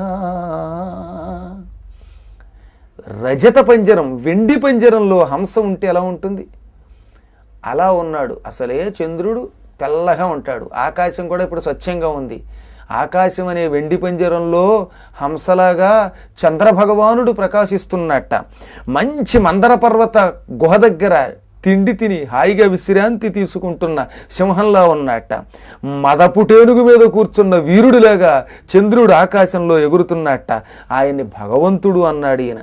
రజత పంజరం, వెండి పంజరంలో హంస ఉంటే ఎలా ఉంటుంది? అలా ఉన్నాడు. అసలే చంద్రుడు తెల్లగా ఉంటాడు, ఆకాశం కూడా ఇప్పుడు స్వచ్ఛంగా ఉంది. ఆకాశం అనే వెండి పంజరంలో హంసలాగా చంద్రభగవానుడు ప్రకాశిస్తున్నట్ట. మంచి మందర పర్వత గుహ దగ్గర తిండి తిని హాయిగా విశ్రాంతి తీసుకుంటున్న సింహంలా ఉన్నట్ట. మదపుటేనుగు మీద కూర్చున్న వీరుడిలాగా చంద్రుడు ఆకాశంలో ఎగురుతున్నట్ట. ఆయన్ని భగవంతుడు అన్నాడు ఈయన.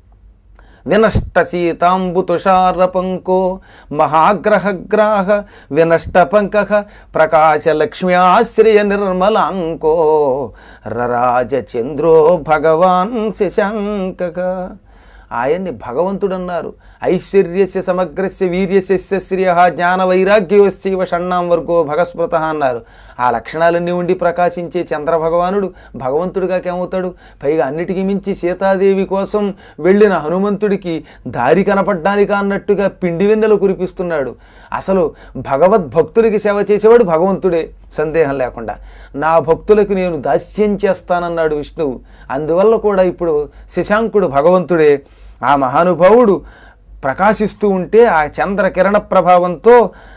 వినష్ట సీతాంబు తుషార పంకో మహాగ్రహగ్రాహ వినష్ట పంక ప్రకాశ లక్ష్మ్యాశ్రయ నిర్మలాంకో రరాజ చంద్రో భగవాన్ శశాంక. ఆయన్ని భగవంతుడు అన్నారు. ఐశ్వర్యస్య సమగ్రస్య వీర్యస్య శ్రియ జ్ఞాన వైరాగ్యోస్యవ షణ్ణాం వర్గో భగస్మృత అన్నారు. ఆ లక్షణాలన్నీ ఉండి ప్రకాశించే చంద్రభగవానుడు భగవంతుడిగా ఏమవుతాడు? పైగా అన్నిటికీ మించి సీతాదేవి కోసం వెళ్ళిన హనుమంతుడికి దారి కనపడ్డానికి అన్నట్టుగా పిండి వెన్నెలు కురిపిస్తున్నాడు. అసలు భగవద్భక్తులకి సేవ చేసేవాడు భగవంతుడే, సందేహం లేకుండా. నా భక్తులకు నేను దాస్యం చేస్తానన్నాడు విష్ణువు. అందువల్ల కూడా ఇప్పుడు శశాంకుడు భగవంతుడే. ఆ మహానుభావుడు ప్రకాశిస్తూ ఉంటే ఆ చంద్రకిరణ ప్రభావంతో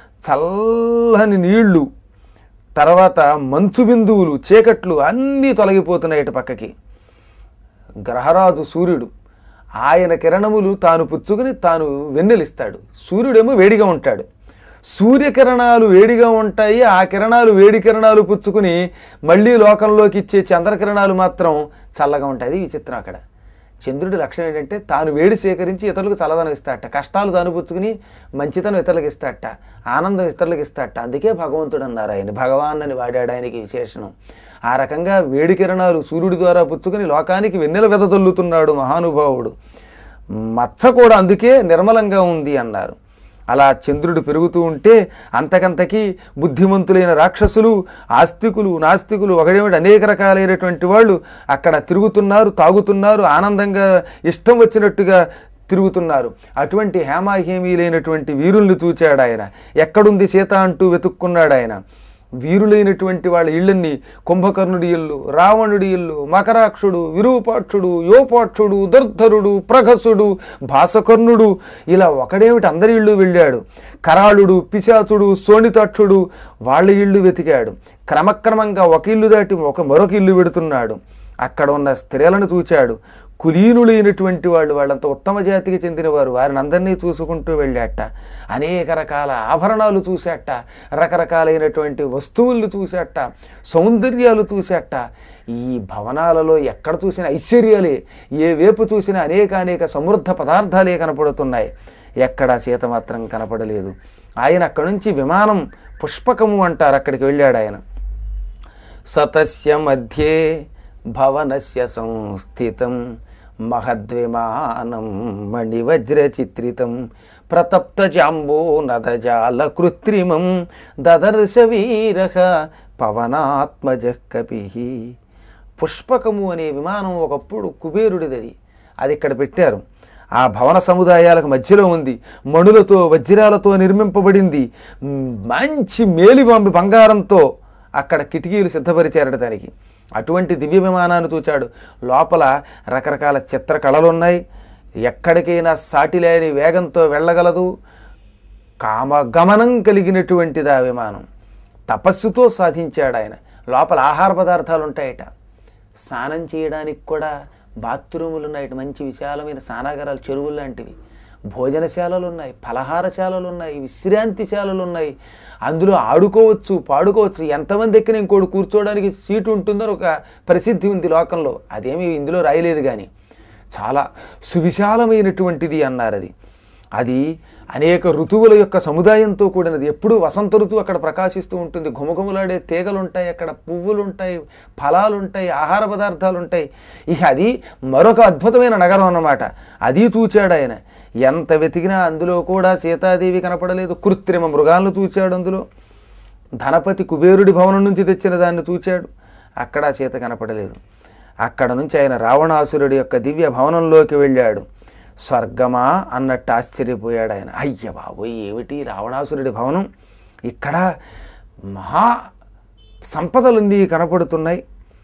చల్లని నీళ్లు, తర్వాత మంచు బిందువులు, చీకట్లు అన్నీ తొలగిపోతున్నాయి ఇటు పక్కకి. గ్రహరాజు సూర్యుడు, ఆయన కిరణములు తాను పుచ్చుకుని తాను వెన్నెలిస్తాడు. సూర్యుడేమో వేడిగా ఉంటాడు, సూర్యకిరణాలు వేడిగా ఉంటాయి. ఆ కిరణాలు వేడి కిరణాలు పుచ్చుకుని మళ్ళీ లోకంలోకి ఇచ్చే చంద్రకిరణాలు మాత్రం చల్లగా ఉంటాయి. అది విచిత్రం. అక్కడ చంద్రుడి లక్షణం ఏంటంటే తాను వేడి సేకరించి ఇతరులకు చల్లదనం ఇస్తాడట, కష్టాలు తాను పుచ్చుకుని మంచితనం ఇతరులకు ఇస్తాడట, ఆనందం ఇతరులకు ఇస్తాడట. అందుకే భగవంతుడు అన్నారు. ఆయన భగవాన్ అని వాడాడు, ఆయనకి విశేషణం. ఆ రకంగా వేడి కిరణాలు సూర్యుడి ద్వారా పుచ్చుకుని లోకానికి వెన్నెల వెదజల్లుతున్నాడు మహానుభావుడు. మచ్చ కూడా అందుకే నిర్మలంగా ఉంది అన్నారు. అలా చంద్రుడు పెరుగుతూ ఉంటే అంతకంతకీ బుద్ధిమంతులైన రాక్షసులు, ఆస్తికులు, నాస్తికులు, ఒకడేమిటి అనేక రకాలైనటువంటి వాళ్ళు అక్కడ తిరుగుతున్నారు, తాగుతున్నారు, ఆనందంగా ఇష్టం వచ్చినట్టుగా తిరుగుతున్నారు. అటువంటి హేమాహేమీలైనటువంటి వీరుల్ని చూచాడు ఆయన. ఎక్కడుంది సీత అంటూ వెతుక్కున్నాడు ఆయన. వీరులైనటువంటి వాళ్ళ ఇళ్ళన్ని కుంభకర్ణుడి ఇల్లు, రావణుడి ఇల్లు, మకరాక్షుడు, విరూపాక్షుడు, యోపాక్షుడు, దుర్ధరుడు, ప్రఘసుడు, భాసకర్ణుడు, ఇలా ఒకడేమిటి అందరి ఇళ్ళు వెళ్ళాడు. కరాళుడు, పిశాచుడు, శోణితాక్షుడు వాళ్ళ ఇళ్ళు వెతికాడు. క్రమక్రమంగా ఒక ఇల్లు దాటి మరొక ఇల్లు పెడుతున్నాడు. అక్కడ ఉన్న స్త్రీలను చూచాడు. కులీనులైనటువంటి వాళ్ళు, వాళ్ళంతా ఉత్తమ జాతికి చెందినవారు, వారిని అందరినీ చూసుకుంటూ వెళ్ళాట. అనేక రకాల ఆభరణాలు చూశాట, రకరకాలైనటువంటి వస్తువులను చూశాట, సౌందర్యాలు చూశాట. ఈ భవనాలలో ఎక్కడ చూసినా ఐశ్వర్యాలే, ఏ వైపు చూసినా అనేక సమృద్ధ పదార్థాలే కనపడుతున్నాయి. ఎక్కడ సీత మాత్రం కనపడలేదు. ఆయన అక్కడి నుంచి విమానం, పుష్పకము అంటారు, అక్కడికి వెళ్ళాడు ఆయన. సతస్య మధ్యే భవనస్య సంస్థితం మహద్విమానం మణివజ్రచిత్రితం ప్రతప్త జాంబో నదజాల కృత్రిమం దదర్శ వీరః పవనాత్మజ కపిః. పుష్పకము అనే విమానం ఒకప్పుడు కుబేరుడిది. అది ఇక్కడ పెట్టారు. ఆ భవన సముదాయాలకు మధ్యలో ఉంది. మణులతో, వజ్రాలతో నిర్మింపబడింది. మంచి మేలిబాంబి బంగారంతో అక్కడ కిటికీలు సిద్ధపరిచారట దానికి. అటువంటి దివ్య విమానాన్ని చూచాడు. లోపల రకరకాల చిత్రకళలు ఉన్నాయి. ఎక్కడికైనా సాటిలేని వేగంతో వెళ్ళగలదు. కామగమనం కలిగినటువంటిది ఆ విమానం. తపస్సుతో సాధించాడు ఆయన. లోపల ఆహార పదార్థాలు ఉంటాయట, స్నానం చేయడానికి కూడా బాత్రూములు ఉన్నాయట, మంచి విశాలమైన స్నానాగారాలు, చెరువులు లాంటివి. భోజనశాలలు ఉన్నాయి, ఫలహారశాలలు ఉన్నాయి, విశ్రాంతిశాలలు ఉన్నాయి. అందులో ఆడుకోవచ్చు, పాడుకోవచ్చు. ఎంతమంది ఎక్కిన ఇంకోటి కూర్చోవడానికి సీటు ఉంటుందని ఒక ప్రసిద్ధి ఉంది లోకంలో. అదేమీ ఇందులో రాయలేదు, కానీ చాలా సువిశాలమైనటువంటిది అన్నారు. అది అనేక ఋతువుల యొక్క సముదాయంతో కూడినది. ఎప్పుడూ వసంత ఋతువు అక్కడ ప్రకాశిస్తూ ఉంటుంది. ఘుమఘుమలాడే తీగలు ఉంటాయి, అక్కడ పువ్వులు ఉంటాయి, ఫలాలు ఉంటాయి, ఆహార పదార్థాలు ఉంటాయి. ఇక అది మరొక అద్భుతమైన నగరం అన్నమాట. అది చూచాడు ఆయన. ఎంత వెతికినా అందులో కూడా సీతాదేవి కనపడలేదు. కృత్రిమ మృగాలను చూచాడు. అందులో ధనపతి కుబేరుడి భవనం నుంచి తెచ్చిన దాన్ని చూచాడు. అక్కడ సీత కనపడలేదు. అక్కడ నుంచి ఆయన రావణాసురుడి యొక్క దివ్య భవనంలోకి వెళ్ళాడు. స్వర్గమా అన్నట్టు ఆశ్చర్యపోయాడు ఆయన. అయ్య బాబోయ్, ఏమిటి రావణాసురుడి భవనం? ఇక్కడ మహా సంపదలన్నీ కనపడుతున్నాయి.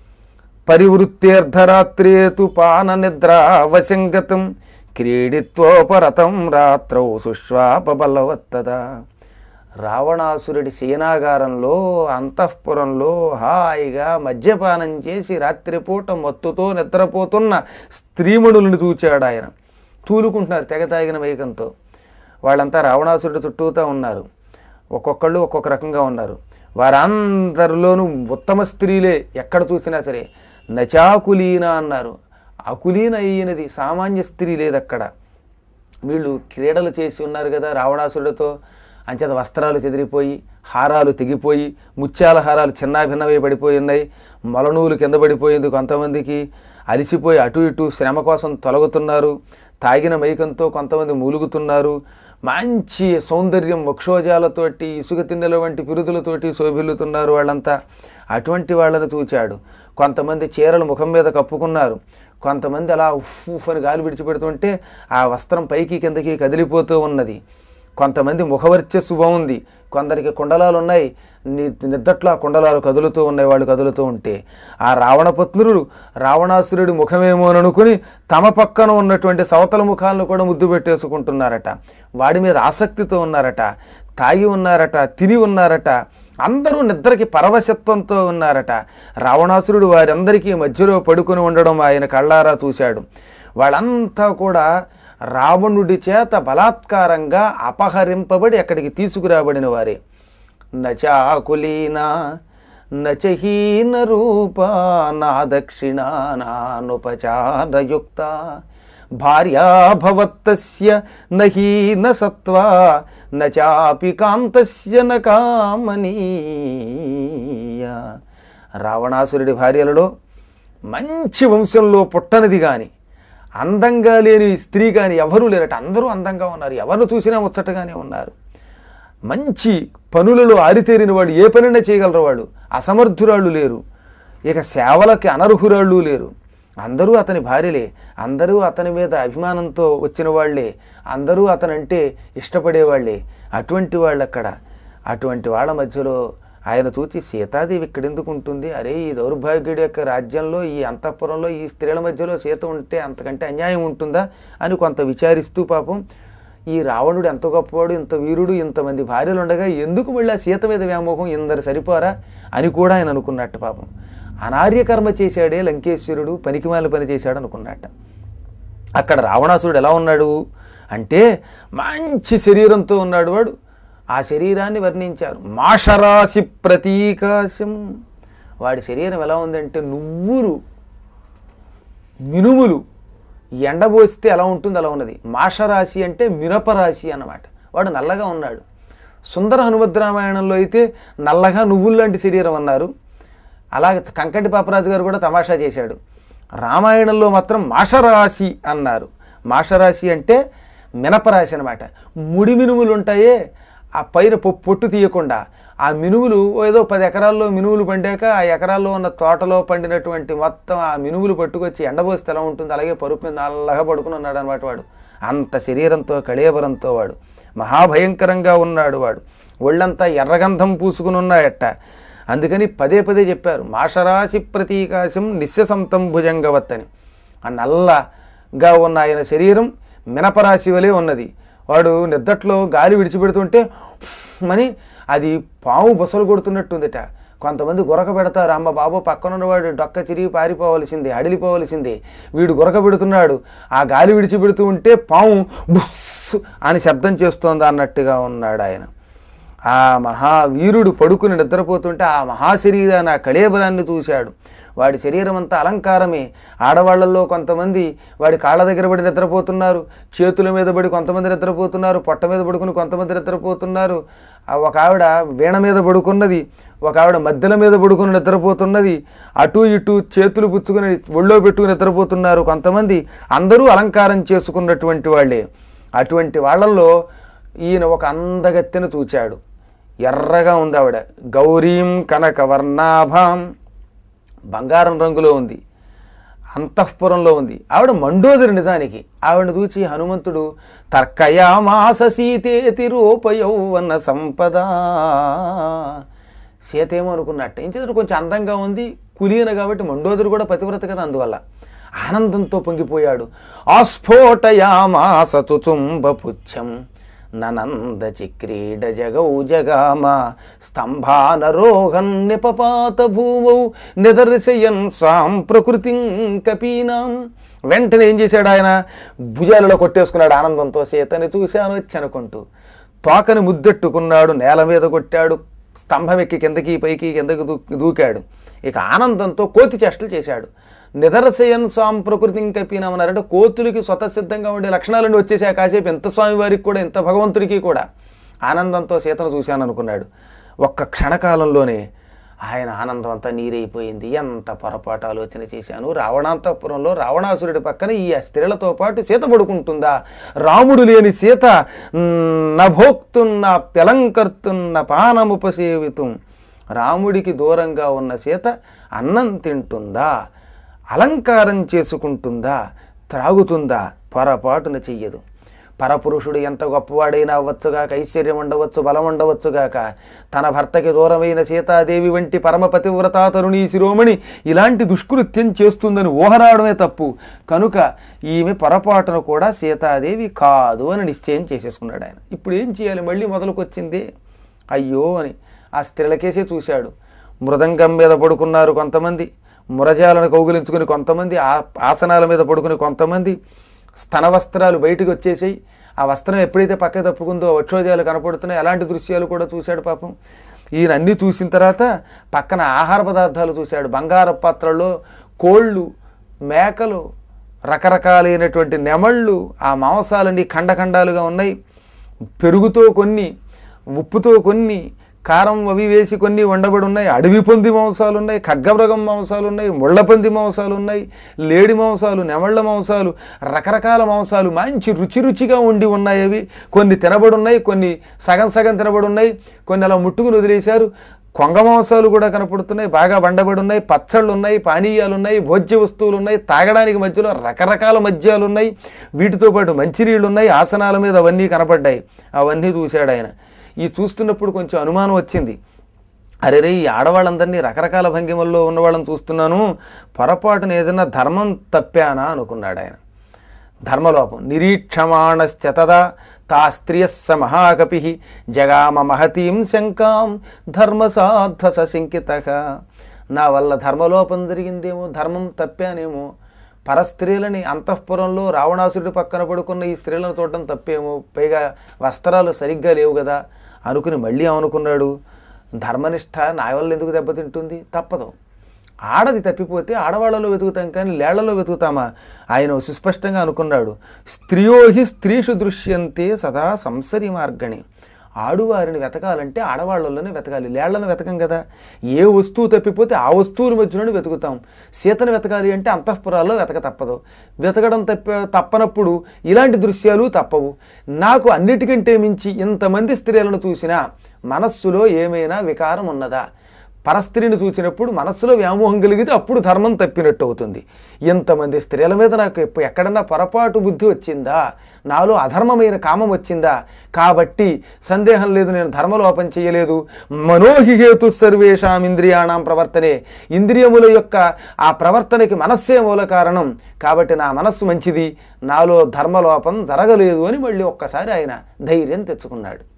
పరివృత్తేర్ధరాత్రేతు పాన నిద్రావశంగతం క్రీడిత్వోపరతం రాత్రౌ సుష్వాపబలవత్తదా. రావణాసురుడి సేనాగారంలో అంతఃపురంలో హాయిగా మద్యపానం చేసి రాత్రిపూట మత్తుతో నిద్రపోతున్న స్త్రీమణులను చూచాడు ఆయన. తూలుకుంటున్నారు తెగ తాగిన వైకంతో. వాళ్ళంతా రావణాసురుడి చుట్టూతా ఉన్నారు. ఒక్కొక్కళ్ళు ఒక్కొక్క రకంగా ఉన్నారు. వారందరిలోనూ ఉత్తమ స్త్రీలే. ఎక్కడ చూసినా సరే నచాకులీన అన్నారు. అకులీన అయినది సామాన్య స్త్రీ లేదు అక్కడ. వీళ్ళు క్రీడలు చేసి ఉన్నారు కదా రావణాసురుడితో. అంచేత వస్త్రాలు చెదిరిపోయి, హారాలు తెగిపోయి, ముత్యాల హారాలు చిన్నాభిన్నమై పడిపోయి ఉన్నాయి. మొలనూలు కింద పడిపోయింది. కొంతమందికి అలిసిపోయి అటు ఇటు శ్రమ కోసం తొలగుతున్నారు. తాగిన మైకంతో కొంతమంది మూలుగుతున్నారు. మంచి సౌందర్యం వక్షోజాలతోటి, ఇసుక తిన్నెల వంటి పిరుదులతోటి శోభిల్లుతున్నారు వాళ్ళంతా. అటువంటి వాళ్ళని చూచాడు. కొంతమంది చీరలు ముఖం మీద కప్పుకున్నారు. కొంతమంది అలా ఉఫ్ అని గాలి విడిచిపెడుతుంటే ఆ వస్త్రం పైకి కిందకి కదిలిపోతూ ఉన్నది. కొంతమంది ముఖవర్చస్సు బాగుంది. కొందరికి కుండలాలు ఉన్నాయి. నిద్దట్లో ఆ కుండలాలు కదులుతూ ఉన్నాయి. వాళ్ళు కదులుతూ ఉంటే ఆ రావణపత్నులు రావణాసురుడి ముఖమేమోననుకుని తమ పక్కన ఉన్నటువంటి సవతల ముఖాలను కూడా ముద్దు పెట్టేసుకుంటున్నారట. వాడి మీద ఆసక్తితో ఉన్నారట, తాగి ఉన్నారట, తిని ఉన్నారట. అందరూ నిద్రకి పరవశత్వంతో ఉన్నారట. రావణాసురుడు వారందరికీ మధ్యలో పడుకుని ఉండడం ఆయన కళ్ళారా చూశాడు. వాళ్ళంతా కూడా రావణుడి చేత బలాత్కారంగా అపహరింపబడి అక్కడికి తీసుకురాబడిన వారే. నచాకులీనా నచహీన రూపా నా దక్షిణా నానుపచారయుక్త భార్యాభవత్తస్య నహీన సత్వా నచాపి కాంతస్య న కామనీయ. రావణాసురుడి భార్యలలో మంచి వంశంలో పుట్టనిది కానీ అందంగా లేని స్త్రీ కానీ ఎవరూ లేరట. అందరూ అందంగా ఉన్నారు. ఎవరు చూసినా ముచ్చటగానే ఉన్నారు. మంచి పనులలో ఆరితేరిన వాడు, ఏ పనైనా చేయగలరు వాడు. అసమర్థురాళ్ళు లేరు. ఇక సేవలకి అనర్హురాళ్ళు లేరు. అందరూ అతని భార్యలే. అందరూ అతని మీద అభిమానంతో వచ్చిన వాళ్లే. అందరూ అతనంటే ఇష్టపడేవాళ్లే. అటువంటి వాళ్ళు అక్కడ. అటువంటి వాళ్ళ మధ్యలో ఆయన చూచి సీతాదేవి ఇక్కడెందుకు ఉంటుంది? అరే, ఈ దౌర్భాగ్యుడి యొక్క రాజ్యంలో, ఈ అంతఃపురంలో ఈ స్త్రీల మధ్యలో సీత ఉంటే అంతకంటే అన్యాయం ఉంటుందా అని కొంత విచారిస్తూ పాపం ఈ రావణుడు ఎంత గొప్పవాడు, ఇంత వీరుడు, ఇంతమంది భార్యలు ఉండగా ఎందుకు మళ్ళీ సీత మీద వ్యామోహం, ఇందరు సరిపోరా అని కూడా ఆయన అనుకున్నట్టు. పాపం అనార్యకర్మ చేశాడే లంకేశ్వరుడు, పనికిమాల పని చేశాడు అనుకున్నట్ట. అక్కడ రావణాసురుడు ఎలా ఉన్నాడు అంటే మంచి శరీరంతో ఉన్నాడు వాడు. ఆ శరీరాన్ని వర్ణించారు. మాషరాశి ప్రతీకాశం. వాడి శరీరం ఎలా ఉందంటే నువ్వులు మినుములు ఎండబోస్తే ఎలా ఉంటుంది అలా ఉన్నది. మాషరాశి అంటే మినపరాశి అన్నమాట. వాడు నల్లగా ఉన్నాడు. సుందర హనుమద్రామాయణంలో అయితే నల్లగా నువ్వులు లాంటి శరీరం అన్నారు. అలాగే కంకటి పాపరాజు గారు కూడా తమాషా చేశాడు. రామాయణంలో మాత్రం మాషరాశి అన్నారు. మాషరాశి అంటే మినపరాశి అనమాట. ముడి మినుములు ఉంటాయే, ఆ పైన పొట్టు తీయకుండా ఆ మినుములు ఏదో 10 ఎకరాల్లో మినుములు పండాక ఆ ఎకరాల్లో ఉన్న తోటలో పండినటువంటి మొత్తం ఆ మినుములు పట్టుకొచ్చి ఎండబోస్తే ఎలా ఉంటుంది అలాగే పరుపు మీద నల్లగా పడుకుని ఉన్నాడు అనమాట వాడు. అంత శరీరంతో కళేబరంతో వాడు మహాభయంకరంగా ఉన్నాడు. వాడు ఒళ్ళంతా ఎర్రగంధం పూసుకుని ఉన్నాయట. అందుకని పదే పదే చెప్పారు మాషరాశి ప్రతీకాశం నిశ్యసంతం భుజంగవత్ అని. ఆ నల్లగా ఉన్న ఆయన శరీరం మినపరాశి వలె ఉన్నది. వాడు నిద్దట్లో గాలి విడిచిపెడుతుంటే అని అది పాము బొసలు కొడుతున్నట్టుందట. కొంతమంది గురక పెడతారు, అమ్మ బాబు పక్కనున్నవాడు డొక్క చిరిగి పారిపోవలసిందే, అడిలిపోవలసిందే, వీడు గురక పెడుతున్నాడు, ఆ గాలి విడిచిపెడుతూ ఉంటే పాము బుస్ అని శబ్దం చేస్తోంది అన్నట్టుగా ఉన్నాడు ఆయన. ఆ మహావీరుడు పడుకుని నిద్రపోతుంటే ఆ మహాశరీరాన్ని, ఆ కళేబరాన్ని చూశాడు. వాడి శరీరం అంతా అలంకారమే. ఆడవాళ్లలో కొంతమంది వాడి కాళ్ళ దగ్గర పడి నిద్రపోతున్నారు, చేతుల మీద పడి కొంతమంది నిద్రపోతున్నారు, పొట్ట మీద పడుకుని కొంతమంది నిద్రపోతున్నారు. ఒక ఆవిడ వీణ మీద పడుకున్నది, ఒక ఆవిడ మధ్యల మీద పడుకుని నిద్రపోతున్నది, అటు ఇటు చేతులు పుచ్చుకుని ఒళ్ళో పెట్టుకుని నిద్రపోతున్నారు కొంతమంది. అందరూ అలంకారం చేసుకున్నటువంటి వాళ్ళే. అటువంటి వాళ్ళల్లో ఈయన ఒక అందగత్తెను చూచాడు. ఎర్రగా ఉంది ఆవిడ, గౌరీం కనక వర్ణాభాం, బంగారం రంగులో ఉంది, అంతఃపురంలో ఉంది. ఆవిడ మండోదరి నిజానికి. ఆవిడను చూచి హనుమంతుడు తర్కయామాస సీతేతి రూపయౌవన సంపద, సీత ఏమో అనుకున్నట్టు ఏం చేద్దరు, కొంచెం అందంగా ఉంది, కులీన కాబట్టి మండోదరి కూడా పతివ్రత కదా, అందువల్ల ఆనందంతో పొంగిపోయాడు. ఆస్ఫోటయామాస చుచుంబపుచ్చం ననంద చిక్రీడ జగౌ జగామ స్తంభానరోహన్ నిపపాత భూమౌ నిదర్శయన్ సాం ప్రకృతిం కపీనాం. వెంటనే ఏం చేశాడు ఆయన, భుజాలలో కొట్టేసుకున్నాడు ఆనందంతో. సీతని చూశాను వచ్చి అనుకుంటూ తోకని ముద్దెట్టుకున్నాడు, నేల మీద కొట్టాడు, స్తంభం ఎక్కి కిందకి పైకి కిందకి దూకాడు. ఇక ఆనందంతో కోతి చేష్టలు చేశాడు. నిదర్శయన్ సాం ప్రకృతిం కపీనామన్నారంటే కోతులకి స్వతసిద్ధంగా ఉండే లక్షణాలన్నీ వచ్చేసాయి కాసేపు. ఎంత స్వామివారికి కూడా, ఎంత భగవంతుడికి కూడా. ఆనందంతో సీతను చూశాను అనుకున్నాడు. ఒక్క క్షణకాలంలోనే ఆయన ఆనందం అంతా నీరైపోయింది. ఎంత పొరపాటు ఆలోచన చేశాను, రావణాంతపురంలో రావణాసురుడి పక్కన ఈ స్త్రీలతో పాటు సీత పడుకుంటుందా? రాముడు లేని సీత నభోక్తున్న పెలంకర్తున్న పానముపసేవితం, రాముడికి దూరంగా ఉన్న సీత అన్నం తింటుందా, అలంకారం చేసుకుంటుందా, త్రాగుతుందా? పొరపాటున చెయ్యదు. పరపురుషుడు ఎంత గొప్పవాడైనా అవ్వచ్చుగాక, ఐశ్వర్యం ఉండవచ్చు, బలం ఉండవచ్చుగాక, తన భర్తకి దూరమైన సీతాదేవి వంటి పరమ పతివ్రతా తరుణీ శిరోమణి ఇలాంటి దుష్కృత్యం చేస్తుందని ఊహరావడమే తప్పు. కనుక ఈమె పొరపాటును కూడా సీతాదేవి కాదు అని నిశ్చయం చేసేసుకున్నాడు ఆయన. ఇప్పుడు ఏం చేయాలి, మళ్ళీ మొదలుకొచ్చింది అయ్యో అని ఆ స్త్రీలకేసే చూశాడు. మృదంగం మీద పడుకున్నారు కొంతమంది, మురజాలను కౌగిలించుకుని కొంతమంది, ఆసనాల మీద పడుకుని కొంతమంది, స్తన వస్త్రాలు బయటకు వచ్చేసాయి. ఆ వస్త్రం ఎప్పుడైతే పక్కకి తప్పుకుందో వక్షోజాలు కనపడుతున్నాయి. అలాంటి దృశ్యాలు కూడా చూశాడు పాపం. ఈయన అన్నీ చూసిన తర్వాత పక్కన ఆహార పదార్థాలు చూశాడు. బంగారు పాత్రల్లో కోళ్ళు, మేకలు, రకరకాలైనటువంటి నెమళ్ళు, ఆ మాంసాలన్నీ ఖండఖండాలుగా ఉన్నాయి. పెరుగుతో కొన్ని, ఉప్పుతో కొన్ని, కారం అవి వేసి కొన్ని వండబడి ఉన్నాయి. అడవి పంది మాంసాలు ఉన్నాయి, ఖడ్గమృగం మాంసాలు ఉన్నాయి, ముళ్ళపంది మాంసాలు ఉన్నాయి, లేడి మాంసాలు, నెమళ్ళ మాంసాలు, రకరకాల మాంసాలు మంచి రుచిగా ఉండి ఉన్నాయి. అవి కొన్ని తినబడి ఉన్నాయి, కొన్ని సగం సగం తినబడి ఉన్నాయి, కొన్ని అలా ముట్టుకుని వదిలేశారు. కొంగ మాంసాలు కూడా కనపడుతున్నాయి, బాగా వండబడి ఉన్నాయి. పచ్చళ్ళు ఉన్నాయి, పానీయాలు ఉన్నాయి, భోజ్య వస్తువులు ఉన్నాయి, తాగడానికి మధ్యలో రకరకాల మద్యాలు ఉన్నాయి, వీటితో పాటు మంచినీళ్ళు ఉన్నాయి. ఆసనాల మీద అవన్నీ కనపడ్డాయి. అవన్నీ చూశాడు ఆయన. ఈ చూస్తున్నప్పుడు కొంచెం అనుమానం వచ్చింది. అరే ఈ ఆడవాళ్ళందరినీ రకరకాల భంగిమల్లో ఉన్నవాళ్ళని చూస్తున్నాను, పొరపాటున ఏదైనా ధర్మం తప్పానా అనుకున్నాడు ఆయన. ధర్మలోపం. నిరీక్షమాణశ్చతదా తా స్త్రియస్స మహాకపి జగామ మహతీం శంకాం ధర్మసాధ సశంకితః. నా వల్ల ధర్మలోపం జరిగిందేమో, ధర్మం తప్పానేమో, పరస్త్రీలని అంతఃపురంలో రావణాసురుడి పక్కన పడుకున్న ఈ స్త్రీలను చూడటం తప్పేమో, పైగా వస్త్రాలు సరిగ్గా లేవు కదా అనుకుని మళ్ళీ అనుకున్నాడు, ధర్మనిష్ట నా వల్ల ఎందుకు దెబ్బతింటుంది? తప్పదు. ఆడది తప్పిపోతే ఆడవాళ్లలో వెతుకుతాం కానీ లేళ్లలో వెతుకుతామా? ఆయన సుస్పష్టంగా అనుకున్నాడు. స్త్రియోహి స్త్రీషు దృశ్యంతే సదా సంసరి మార్గణి. ఆడువారిని వెతకాలంటే ఆడవాళ్ళలోనే వెతకాలి, లేళ్లను వెతకం కదా. ఏ వస్తువు తప్పిపోతే ఆ వస్తువుల మధ్యలోనే వెతుకుతాం. సీతను వెతకాలి అంటే అంతఃపురాల్లో వెతక తప్పదు. వెతకడం తప్పనప్పుడు ఇలాంటి దృశ్యాలు తప్పవు. నాకు అన్నిటికంటే మించి ఇంతమంది స్త్రీలను చూసినా మనస్సులో ఏమైనా వికారం ఉన్నదా? పరస్త్రీని చూసినప్పుడు మనస్సులో వ్యామోహం కలిగితే అప్పుడు ధర్మం తప్పినట్టు అవుతుంది. ఇంతమంది స్త్రీల మీద నాకు ఎక్కడన్నా పొరపాటు బుద్ధి వచ్చిందా, నాలో అధర్మమైన కామం వచ్చిందా? కాబట్టి సందేహం లేదు, నేను ధర్మలోపం చేయలేదు. మనోహిహేతు సర్వేషాం ఇంద్రియాణం ప్రవర్తనే. ఇంద్రియముల యొక్క ఆ ప్రవర్తనకి మనస్సే మూల కారణం. కాబట్టి నా మనస్సు మంచిది, నాలో ధర్మలోపం జరగలేదు అని మళ్ళీ ఒక్కసారి ఆయన ధైర్యం తెచ్చుకున్నాడు.